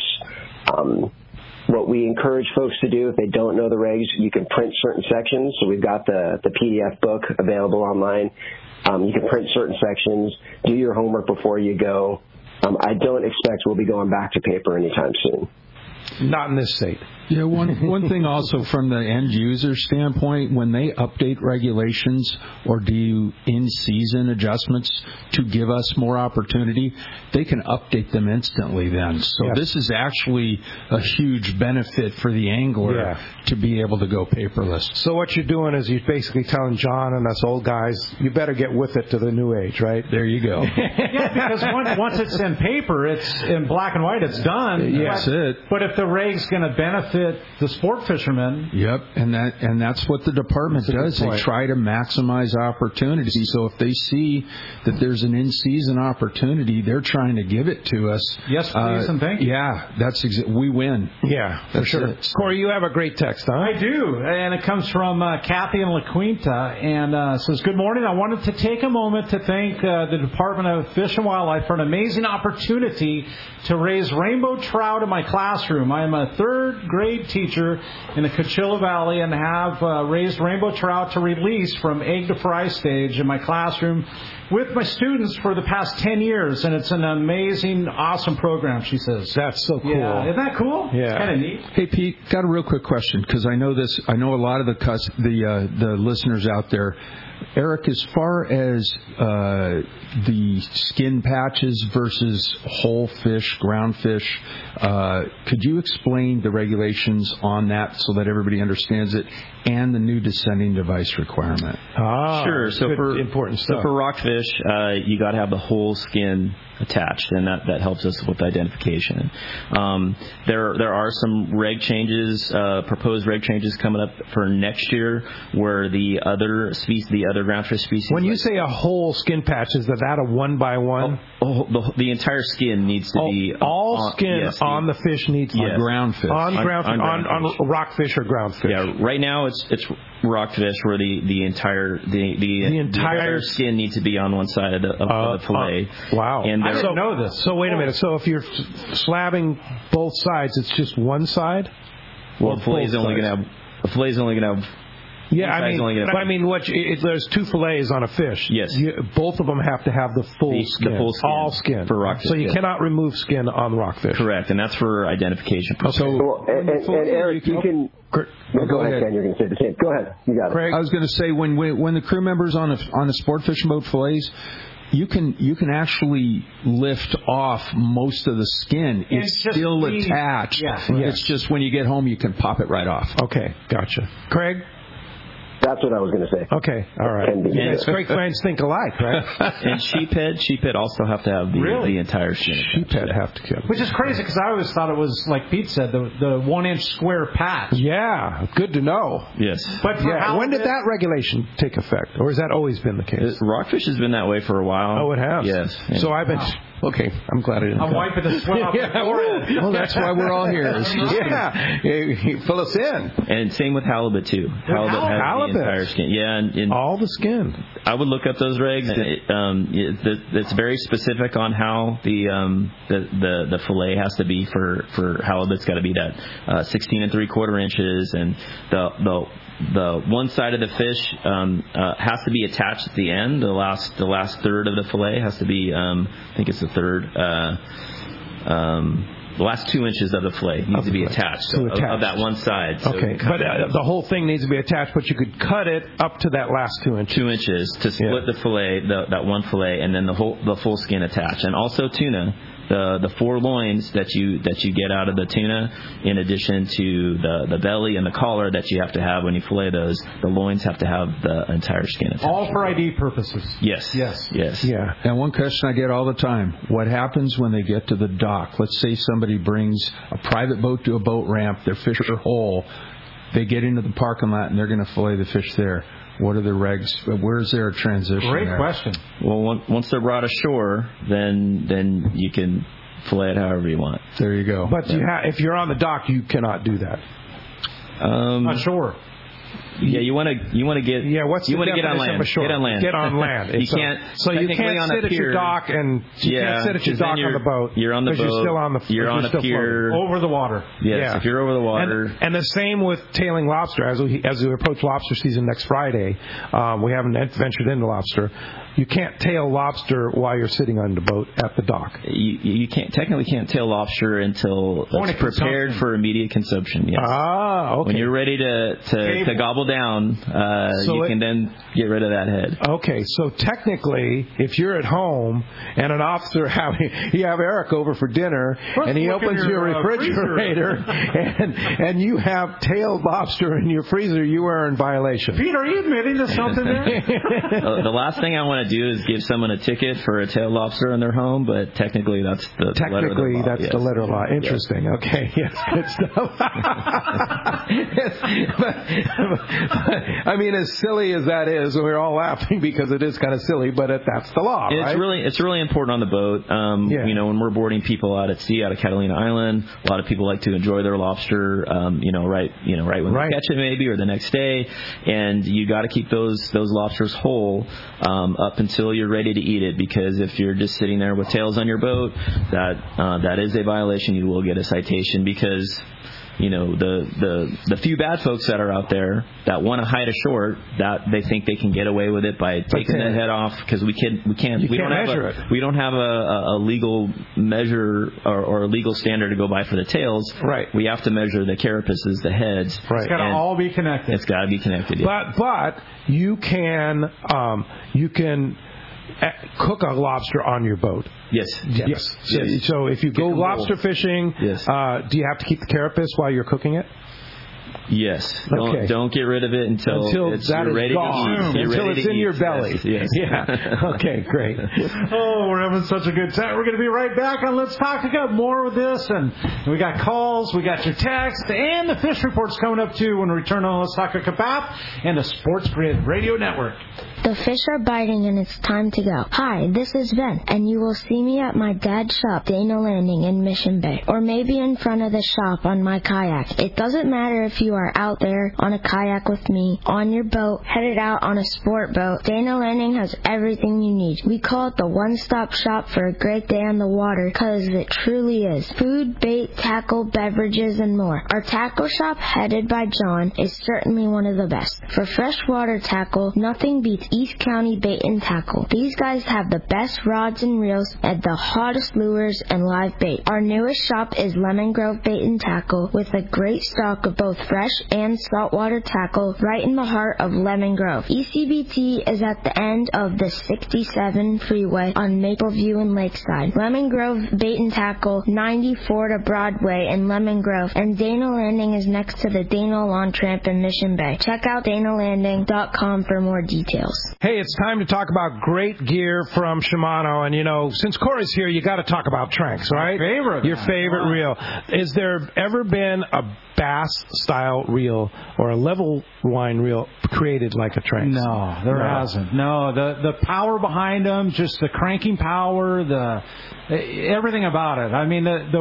What we encourage folks to do, if they don't know the regs, you can print certain sections. So we've got the PDF book available online. You can print certain sections, do your homework before you go. I don't expect we'll be going back to paper anytime soon. not in this state. Yeah, one thing also from the end user standpoint, when they update regulations or do in-season adjustments to give us more opportunity, they can update them instantly then. So this is actually a huge benefit for the angler to be able to go paperless. So what you're doing is you're basically telling John and us old guys, you better get with it to the new age, right? There you go. Yeah, because once it's in paper, it's in black and white, it's done. That's it. But if the reg's going to benefit the sport fishermen. Yep, and that's what the department does. They try to maximize opportunity. So if they see that there's an in-season opportunity, they're trying to give it to us. Yes, please, and thank you. Yeah, we win. Yeah, for sure. Corey, you have a great text, huh? I do, and it comes from Kathy in La Quinta, and says, "Good morning. I wanted to take a moment to thank the Department of Fish and Wildlife for an amazing opportunity to raise rainbow trout in my classroom. I am a third grade teacher in the Coachella Valley and have raised rainbow trout to release from egg to fry stage in my classroom with my students for the past 10 years, and it's an amazing, awesome program," she says. That's so cool. Yeah, isn't that cool? Yeah. It's kind of neat. Hey, Pete, got a real quick question, because I know a lot of the listeners out there. Eric, as far as the skin patches versus whole fish, ground fish, could you explain the regulations on that so that everybody understands it, and the new descending device requirement? Sure. So important stuff. So for rockfish, you got to have the whole skin attached, and that helps us with identification. There are some reg changes, proposed reg changes coming up for next year, where the other groundfish species. When you say a whole skin patch, is that a one by one? The entire skin needs to be all skin on the fish needs to be groundfish. On rockfish or groundfish. Yeah, right now it's rockfish where the entire skin needs to be on one side of the fillet. Wow. And I didn't know this. So wait a minute. So if you're slabbing both sides, it's just one side? Well, the fillet's only going to have. Yeah, I mean, there's two fillets on a fish. Yes. Both of them have to have the full skin. The full skin. All skin. For rockfish. So you cannot remove skin on rockfish. Correct, and that's for identification. So, and Eric, you can... Go ahead, Ken. You're going to say the same. Go ahead. You got it. Craig? I was going to say, when the crew members on the sport fishing boat fillets, you can actually lift off most of the skin. It's still attached. Yes. It's just when you get home, you can pop it right off. Okay, gotcha. Craig? That's what I was going to say. Okay, all right. Great minds think alike, right? And sheephead also have to have the entire skin. Sheephead have to kill. Which is crazy, because I always thought it was, like Pete said, the 1-inch square patch. Yeah, good to know. Yes. But when did that regulation take effect? Or has that always been the case? Rockfish has been that way for a while. Oh, it has? Yes. So I've been... Okay, I'm glad I didn't. I'm wiping the sweat off my forehead. Well, that's why we're all here. Fill us in. And same with halibut too. Halibut has the entire skin. Yeah, and all the skin. I would look up those regs. It's very specific on how the fillet has to be for halibut. It's got to be that 16 3/4 inches, and the one side of the fish has to be attached at the end. The last third of the fillet has to be, I think it's the third. The last 2 inches of the fillet needs to be attached of that one side. So okay, but the whole thing needs to be attached, but you could cut it up to that last 2 inches. 2 inches to split the fillet, that one fillet, and then the full skin attached. And also tuna. The 4 loins that you get out of the tuna, in addition to the belly and the collar that you have to have when you fillet those, the loins have to have the entire skin attached. All for ID purposes. Yes. Yeah. And one question I get all the time: what happens when they get to the dock? Let's say somebody brings a private boat to a boat ramp. Their fish are whole. They get into the parking lot and they're going to fillet the fish there. What are the regs? Where's their transition? Great question. Well, once they're brought ashore, then you can fillet it however you want. There you go. But if you're on the dock, you cannot do that. Not sure. you want to get what's you the want to get on land. Get on land. Get on land. You can't. So you can't sit at your dock and you can't sit at your dock on the boat. You're on the boat. You're still on the. You're on a pier over the water. Yes, if you're over the water. And the same with tailing lobster. As we approach lobster season next Friday, we haven't ventured into lobster. You can't tail lobster while you're sitting on the boat at the dock. You technically can't tail lobster until it's prepared for immediate consumption. Yes. Ah, okay. When you're ready to gobble down, you can then get rid of that head. Okay, so technically, if you're at home and an officer you have Eric over for dinner, and he opens your refrigerator and you have tailed lobster in your freezer, you are in violation. Pete, are you admitting to something there? The last thing I want to do is give someone a ticket for a tailed lobster in their home, but technically that's the letter of the law. That's the letter of law. Interesting. Yes. Okay. Yes. Good stuff. I mean, as silly as that is, we're all laughing because it is kind of silly, but that's the law, right? It's really important on the boat. You know, when we're boarding people out at sea, out of Catalina Island, a lot of people like to enjoy their lobster, right when they catch it maybe, or the next day, and you got to keep those lobsters whole up until you're ready to eat it, because if you're just sitting there with tails on your boat, that is a violation. You will get a citation, because you know the few bad folks that are out there that want to hide a short, that they think they can get away with it by taking the head off, because we don't have a legal measure or a legal standard to go by for the tails. Right. We have to measure the carapaces, the heads. Right. It's got to all be connected. It's got to be connected. Yeah. But you can cook a lobster on your boat. Yes. So if you go lobster fishing, do you have to keep the carapace while you're cooking it? Yes. Don't get rid of it until you're ready to eat. Until it's in your belly. Yes. Yeah. Okay, great. Oh, we're having such a good time. We're going to be right back on Let's Talk. We got more of this, and we got calls, we got your text, and the fish reports coming up too when we return on Let's Talk Kebab and the Sports Grid Radio Network. The fish are biting and it's time to go. Hi, this is Ben, and you will see me at my dad's shop, Dana Landing in Mission Bay, or maybe in front of the shop on my kayak. It doesn't matter if you are out there on a kayak with me, on your boat, headed out on a sport boat. Dana Landing has everything you need. We call it the one-stop shop for a great day on the water, because it truly is. Food, bait, tackle, beverages, and more. Our tackle shop, headed by John, is certainly one of the best. For freshwater tackle, nothing beats East County Bait and Tackle. These guys have the best rods and reels and the hottest lures and live bait. Our newest shop is Lemon Grove Bait and Tackle, with a great stock of both fresh and saltwater tackle right in the heart of Lemon Grove. ECBT is at the end of the 67 freeway on Mapleview and Lakeside. Lemon Grove Bait and Tackle, 94 to Broadway in Lemon Grove, and Dana Landing is next to the Dana Lawn Tramp in Mission Bay. Check out DanaLanding.com for more details. Hey, it's time to talk about great gear from Shimano. And, you know, since Corey's here, you got to talk about Tranx, right? Your favorite reel. Is there ever been a bass-style reel or a level line reel created like a Tranx? No, there hasn't. No, the power behind them, just the cranking power, everything about it. I mean,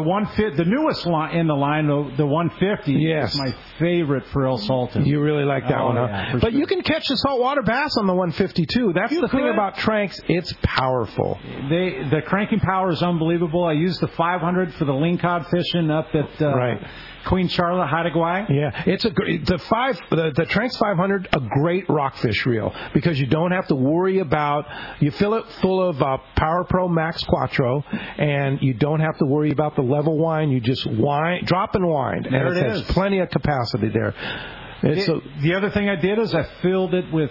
the newest line in the line, the 150 is my favorite for El Salton. You really like that one, huh? Yeah, but you can catch the saltwater bass on the 150 too. That's the thing about Tranx. It's powerful. The cranking power is unbelievable. I use the 500 for the lingcod fishing up at Queen Charlotte, Haida Gwaii. Yeah, it's the Tranx 500, a great rockfish reel, because you don't have to worry about, you fill it full of Power Pro Max Quattro, and you don't have to worry about the level wind. You just drop and wind, and it has plenty of capacity there. The other thing I did is I filled it with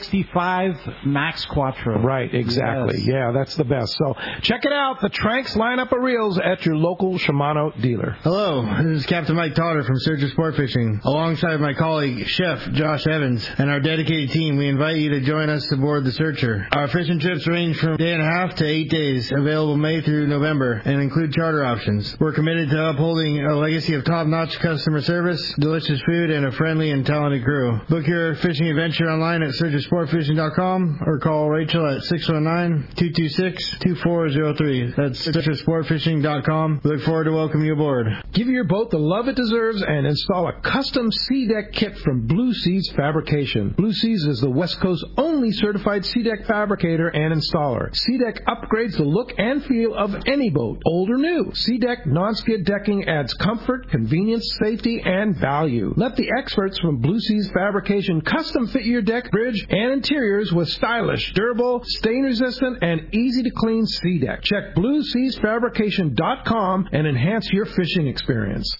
65 Max Quattro. Right, exactly. Yes. Yeah, that's the best. So check it out, the Tranx lineup of reels at your local Shimano dealer. Hello, this is Captain Mike Totter from Searcher Sport Fishing. Alongside my colleague, Chef Josh Evans, and our dedicated team, we invite you to join us aboard the Searcher. Our fishing trips range from a day and a half to 8 days, available May through November, and include charter options. We're committed to upholding a legacy of top-notch customer service, delicious food, and a friendly and and talented crew. Book your fishing adventure online at SearcherSportFishing.com or call Rachel at 619-226-2403. That's SearcherSportFishing.com. We look forward to welcoming you aboard. Give your boat the love it deserves and install a custom Sea Deck kit from Blue Seas Fabrication. Blue Seas is the West Coast's only certified Sea Deck fabricator and installer. Sea Deck upgrades the look and feel of any boat, old or new. Sea Deck non-skid decking adds comfort, convenience, safety, and value. Let the experts from Blue Seas Fabrication custom fit your deck, bridge, and interiors with stylish, durable, stain-resistant, and easy-to-clean Sea Deck. Check BlueSeasFabrication.com and enhance your fishing experience.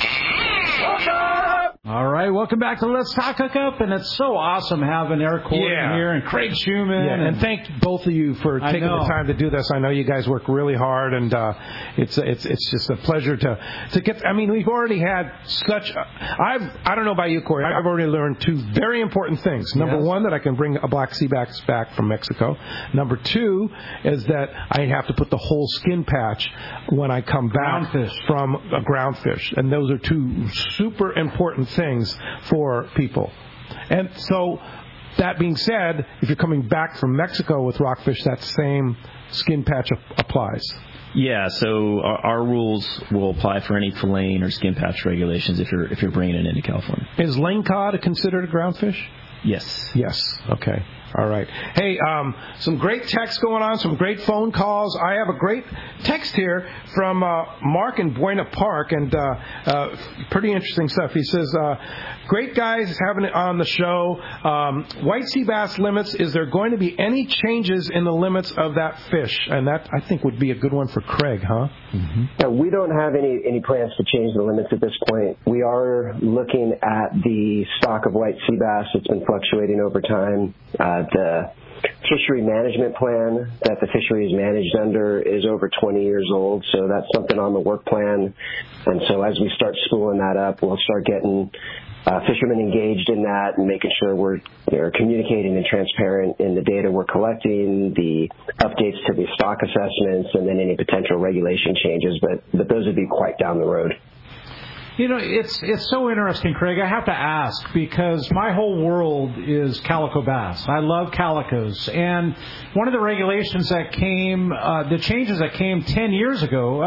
All right, welcome back to Let's Talk Hookup, and it's so awesome having Eric Horton here and Craig Schumann. Yeah, and thank both of you for taking the time to do this. I know you guys work really hard, and it's just a pleasure to get. I mean, we've already had such. I don't know about you, Corey. I've already learned two very important things. Number one, that I can bring a black sea bass back from Mexico. Number two is that I have to put the whole skin patch when I come back from a groundfish, and those are two super important things for people. And so, that being said, if you're coming back from Mexico with rockfish, that same skin patch applies. Yeah, so our rules will apply for any fillet or skin patch regulations if you're bringing it into California. Is lane cod considered a groundfish? Yes. Yes. Okay. All right. Hey, some great text going on, some great phone calls. I have a great text here from Mark in Buena Park, and pretty interesting stuff. He says, great guys having it on the show. White sea bass limits, is there going to be any changes in the limits of that fish? And that, I think, would be a good one for Craig, huh? Mm-hmm. Yeah, we don't have any plans to change the limits at this point. We are looking at the stock of white sea bass. It's been fluctuating over time. The fishery management plan that the fishery is managed under is over 20 years old, so that's something on the work plan. And so as we start spooling that up, we'll start getting fishermen engaged in that and making sure we're communicating and transparent in the data we're collecting, the updates to the stock assessments, and then any potential regulation changes. But those would be quite down the road. You know, it's so interesting, Craig. I have to ask, because my whole world is calico bass. I love calicos. And one of the regulations that came, the changes that came about 10 years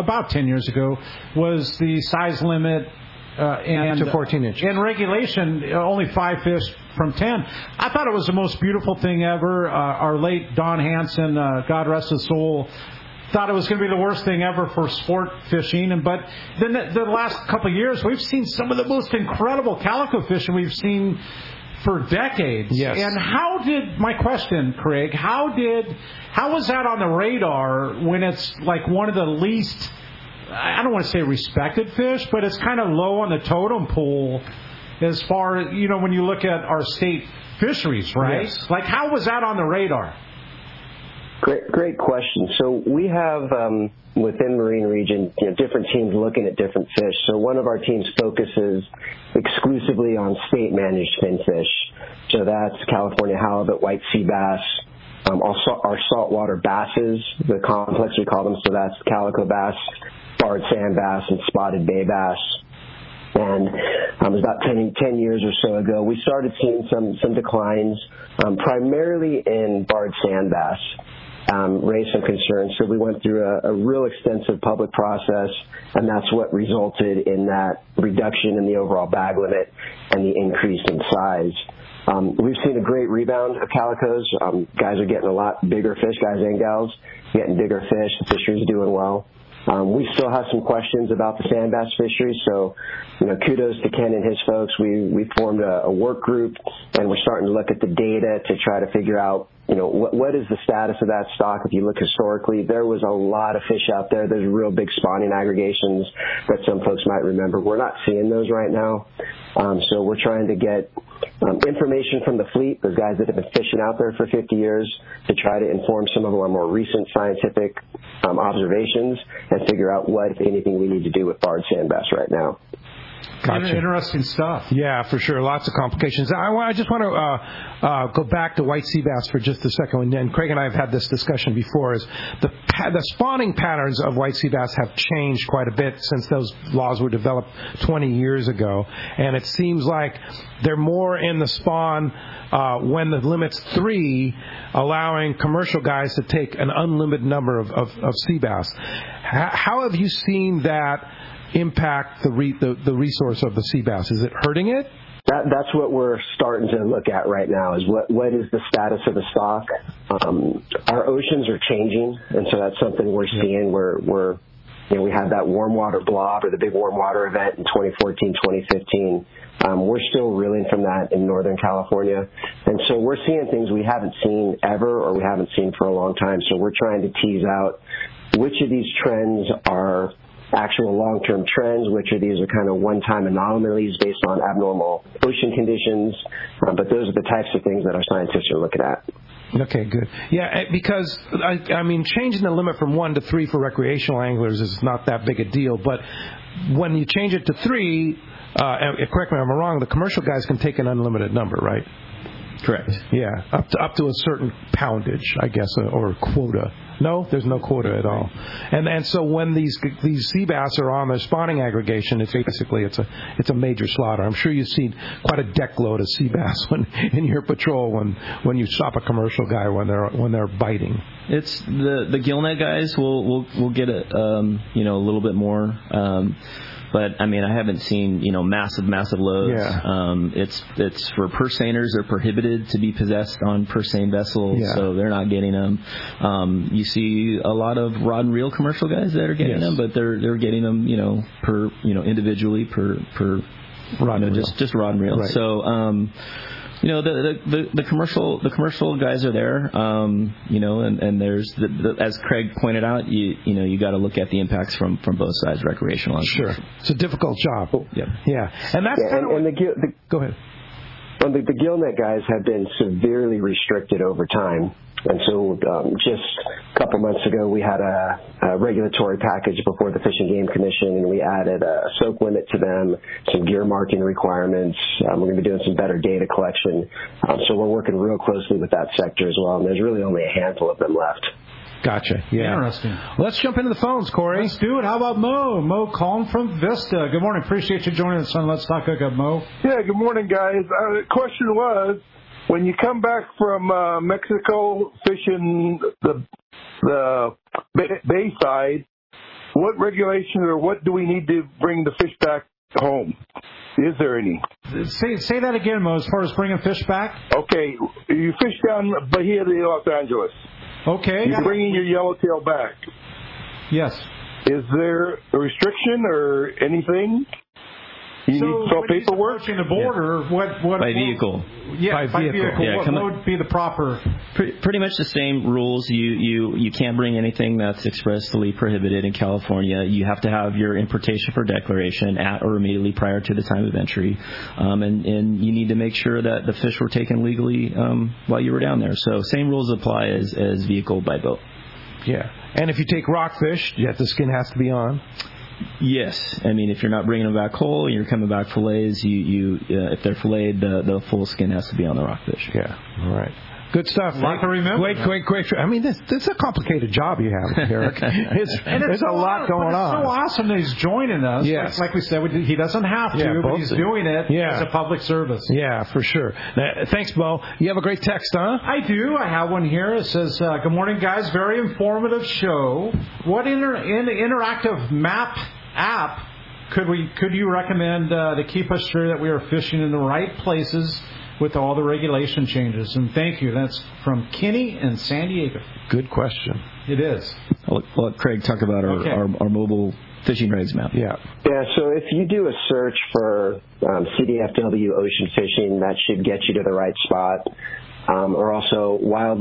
ago, was the size limit and to 14 inches. In regulation, only 5 fish from 10. I thought it was the most beautiful thing ever. Our late Don Hansen, God rest his soul, thought it was going to be the worst thing ever for sport fishing. But then the last couple of years, we've seen some of the most incredible calico fishing we've seen for decades. Yes. And my question, Craig, how was that on the radar when it's like one of the least, I don't want to say respected fish, but it's kind of low on the totem pole as far as, when you look at our state fisheries, right? Yes. Like, how was that on the radar? Great question. So we have within Marine Region, different teams looking at different fish. So one of our teams focuses exclusively on state-managed finfish. So that's California halibut, white sea bass, our saltwater basses, the complex we call them. So that's calico bass, barred sand bass, and spotted bay bass. And it was about 10 years or so ago, we started seeing some declines, primarily in barred sand bass. Raised some concerns. So we went through a real extensive public process, and that's what resulted in that reduction in the overall bag limit and the increase in size. We've seen a great rebound of calicos. Guys are getting a lot bigger fish, guys and gals, getting bigger fish. The fishery's doing well. We still have some questions about the sand bass fishery, so kudos to Ken and his folks. We formed a work group, and we're starting to look at the data to try to figure out what is the status of that stock. If you look historically, there was a lot of fish out there. There's real big spawning aggregations that some folks might remember. We're not seeing those right now, so we're trying to get information from the fleet, those guys that have been fishing out there for 50 years, to try to inform some of our more recent scientific observations and figure out what, if anything, we need to do with barred sand bass right now. Gotcha. Interesting stuff. Yeah, for sure. Lots of complications. I just want to go back to white sea bass for just a second. And Craig and I have had this discussion before. Is the spawning patterns of white sea bass have changed quite a bit since those laws were developed 20 years ago. And it seems like they're more in the spawn when the limit's 3, allowing commercial guys to take an unlimited number of sea bass. How have you seen that impact the resource of the sea bass? Is it hurting it? That's what we're starting to look at right now, is what is the status of the stock. Our oceans are changing, and so that's something we're seeing. We had that warm water blob, or the big warm water event in 2014, 2015. We're still reeling from that in Northern California. And so we're seeing things we haven't seen ever, or we haven't seen for a long time. So we're trying to tease out which of these trends are actual long-term trends, which of these are kind of one-time anomalies based on abnormal ocean conditions. But those are the types of things that our scientists are looking at. Okay, good. Yeah, because, I mean, changing the limit from 1 to 3 for recreational anglers is not that big a deal. But when you change it to 3, correct me if I'm wrong, the commercial guys can take an unlimited number, right? Correct. Yeah, up to a certain poundage, I guess, or quota. No, there's no quota at all. And so when these sea bass are on their spawning aggregation, it's basically it's a major slaughter. I'm sure you've seen quite a deck load of sea bass in your patrol when you stop a commercial guy when they're biting. It's the gillnet guys will get a little bit more. But I mean, I haven't seen massive loads. Yeah. It's for purse seiners are prohibited to be possessed on purse seine vessels, so they're not getting them. You see a lot of rod and reel commercial guys that are getting them, but they're getting them per individually per rod and reel. Just rod and reel. Right. So the commercial guys are there, and there's as Craig pointed out, you got to look at the impacts from both sides, recreational and sure. It's a difficult job. Yeah, and that's go ahead. Well, the gillnet guys have been severely restricted over time. And so just a couple months ago, we had a regulatory package before the Fish and Game Commission, and we added a soak limit to them, some gear marking requirements. We're going to be doing some better data collection. So we're working real closely with that sector as well, and there's really only a handful of them left. Gotcha. Yeah. Interesting. Let's jump into the phones, Corey. Let's do it. How about Mo? Mo calling from Vista. Good morning. Appreciate you joining us on Let's Talk Hookup, Mo. Yeah, good morning, guys. The question was, when you come back from Mexico fishing the bay side, what regulations or what do we need to bring the fish back home? Is there any? Say that again, Mo, as far as bringing fish back? Okay, you fish down Bahia de Los Angeles. Okay. You're bringing your yellowtail back. Yes. Is there a restriction or anything? You need some paperwork? Approaching the border, what by vehicle? Yeah, by vehicle. Yeah, what would be the proper? Pretty much the same rules. You can't bring anything that's expressly prohibited in California. You have to have your importation for declaration at or immediately prior to the time of entry, and you need to make sure that the fish were taken legally while you were down there. So same rules apply as vehicle by boat. Yeah, and if you take rockfish, the skin has to be on. Yes, I mean if you're not bringing them back whole, and you're coming back fillets. If they're filleted, the full skin has to be on the rockfish. Yeah, all right. Good stuff. Like to remember. Great. I mean, this is a complicated job you have, Eric. There's a lot going on. It's so awesome that he's joining us. Yes. Like we said, he doesn't have to, but he's doing it as a public service. Yeah, for sure. Thanks, Bo. You have a great text, huh? I do. I have one here. It says, good morning, guys. Very informative show. What interactive map app could you recommend to keep us sure that we are fishing in the right places with all the regulation changes? And thank you. That's from Kenny in San Diego. Good question. It is. I'll let Craig talk about our mobile fishing regs map. Yeah, so if you do a search for CDFW ocean fishing, that should get you to the right spot. Or also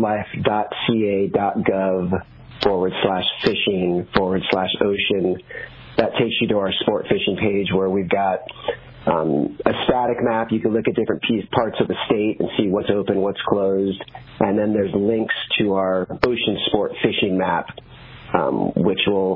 wildlife.ca.gov/fishing/ocean. That takes you to our sport fishing page where we've got a static map. You can look at different parts of the state and see what's open, what's closed. And then there's links to our ocean sport fishing map, which will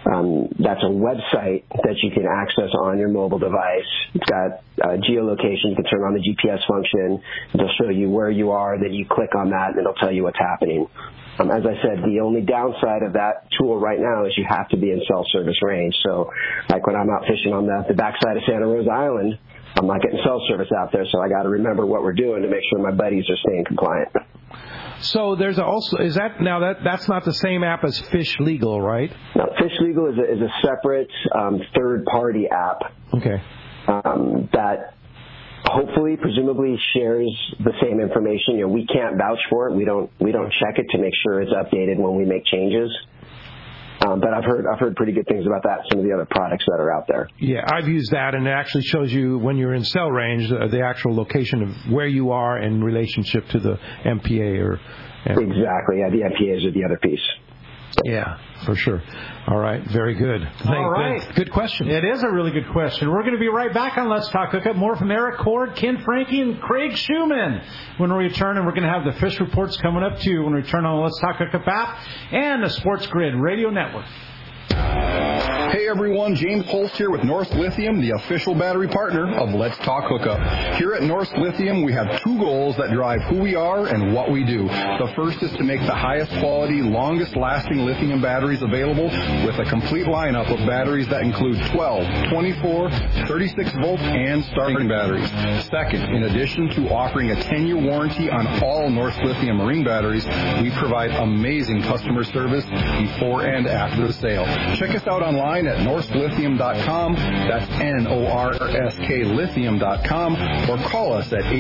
That's a website that you can access on your mobile device. It's got geolocation. You can turn on the GPS function. It'll show you where you are. Then you click on that, and it'll tell you what's happening. As I said, the only downside of that tool right now is you have to be in cell service range. So, like when I'm out fishing on the backside of Santa Rosa Island, I'm not getting cell service out there, so I got to remember what we're doing to make sure my buddies are staying compliant. So there's that's not the same app as Fish Legal, right? No, Fish Legal is a separate third-party app. Okay. That hopefully, presumably, shares the same information. You know, we can't vouch for it. We don't check it to make sure it's updated when we make changes. But I've heard pretty good things about that. Some of the other products that are out there. Yeah, I've used that, and it actually shows you when you're in cell range the actual location of where you are in relationship to the MPA Exactly. Yeah, the MPAs are the other piece. Yeah, for sure. All right, very good. All right. Good question. It is a really good question. We're going to be right back on Let's Talk Hookup. More from Eric Cord, Ken Frankie, and Craig Schumann. When we return, and we're going to have the fish reports coming up, too, when we return on the Let's Talk Hookup app and the Sports Grid Radio Network. Hey everyone, James Holst here with Norsk Lithium, the official battery partner of Let's Talk Hookup. Here at Norsk Lithium, we have two goals that drive who we are and what we do. The first is to make the highest quality, longest lasting lithium batteries available with a complete lineup of batteries that include 12, 24, 36 volt and starting batteries. Second, in addition to offering a 10-year warranty on all Norsk Lithium marine batteries, we provide amazing customer service before and after the sale. Check us out online at norsklithium.com. That's Norsk lithium.com, or call us at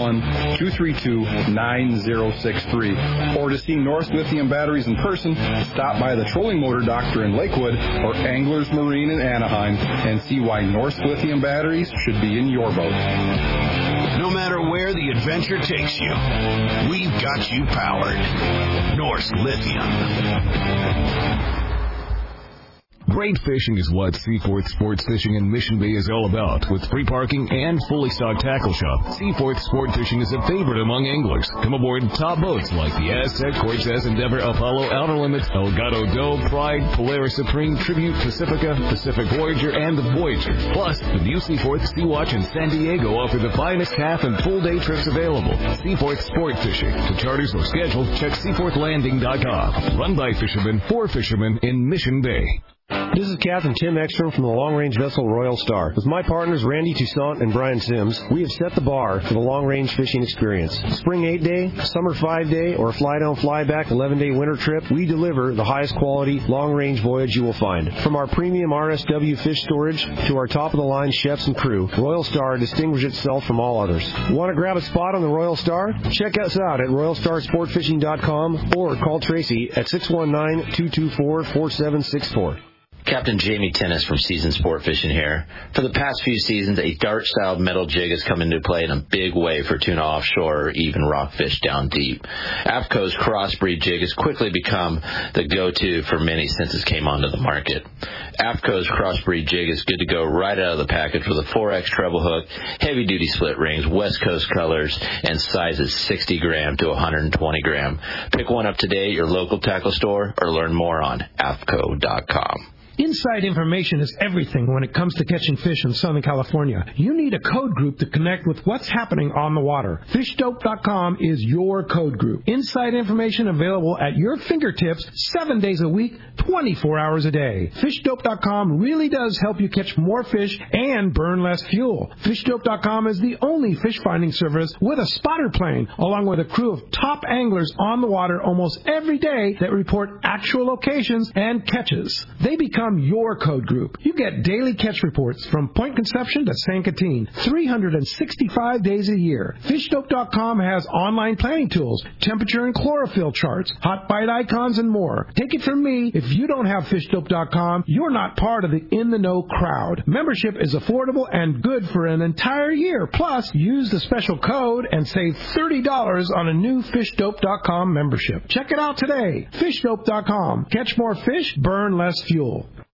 831-232-9063. Or to see Norsk Lithium batteries in person, stop by the Trolling Motor Doctor in Lakewood or Anglers Marine in Anaheim and see why Norsk Lithium batteries should be in your boat. No matter where the adventure takes you, we've got you powered. Norsk Lithium. Great fishing is what Seaforth Sports Fishing in Mission Bay is all about. With free parking and fully stocked tackle shop, Seaforth Sport Fishing is a favorite among anglers. Come aboard top boats like the Aztec, Cortez, Endeavor, Apollo, Outer Limits, Elgato Doe, Pride, Polaris Supreme, Tribute, Pacifica, Pacific Voyager, and the Voyager. Plus, the new Seaforth Sea-Watch in San Diego offer the finest half and full day trips available. Seaforth Sport Fishing. To charters or schedule, check seaforthlanding.com. Run by fishermen for fishermen in Mission Bay. This is Captain Tim Ekstrom from the long-range vessel Royal Star. With my partners Randy Toussaint and Brian Sims, we have set the bar for the long-range fishing experience. Spring 8-day, summer 5-day, or fly-down, fly-back 11-day winter trip, we deliver the highest quality long-range voyage you will find. From our premium RSW fish storage to our top-of-the-line chefs and crew, Royal Star distinguishes itself from all others. Want to grab a spot on the Royal Star? Check us out at RoyalStarSportFishing.com or call Tracy at 619-224-4764. Captain Jamie Tennis from Season Sport Fishing here. For the past few seasons, a dart-styled metal jig has come into play in a big way for tuna offshore or even rockfish down deep. AFTCO's crossbreed jig has quickly become the go-to for many since it came onto the market. AFTCO's crossbreed jig is good to go right out of the package with a 4X treble hook, heavy-duty split rings, West Coast colors, and sizes 60 gram to 120 gram. Pick one up today at your local tackle store or learn more on AFTCO.com. Inside information is everything when it comes to catching fish in Southern California. You need a code group to connect with what's happening on the water. FishDope.com is your code group. Inside information available at your fingertips 7 days a week, 24 hours a day. FishDope.com really does help you catch more fish and burn less fuel. FishDope.com is the only fish finding service with a spotter plane, along with a crew of top anglers on the water almost every day that report actual locations and catches. They become your code group. You get daily catch reports from Point Conception to San Catine, 365 days a year. FishDope.com has online planning tools, temperature and chlorophyll charts, hot bite icons, and more. Take it from me, if you don't have FishDope.com, you're not part of the in-the-know crowd. Membership is affordable and good for an entire year. Plus, use the special code and save $30 on a new FishDope.com membership. Check it out today. FishDope.com. Catch more fish, burn less fuel.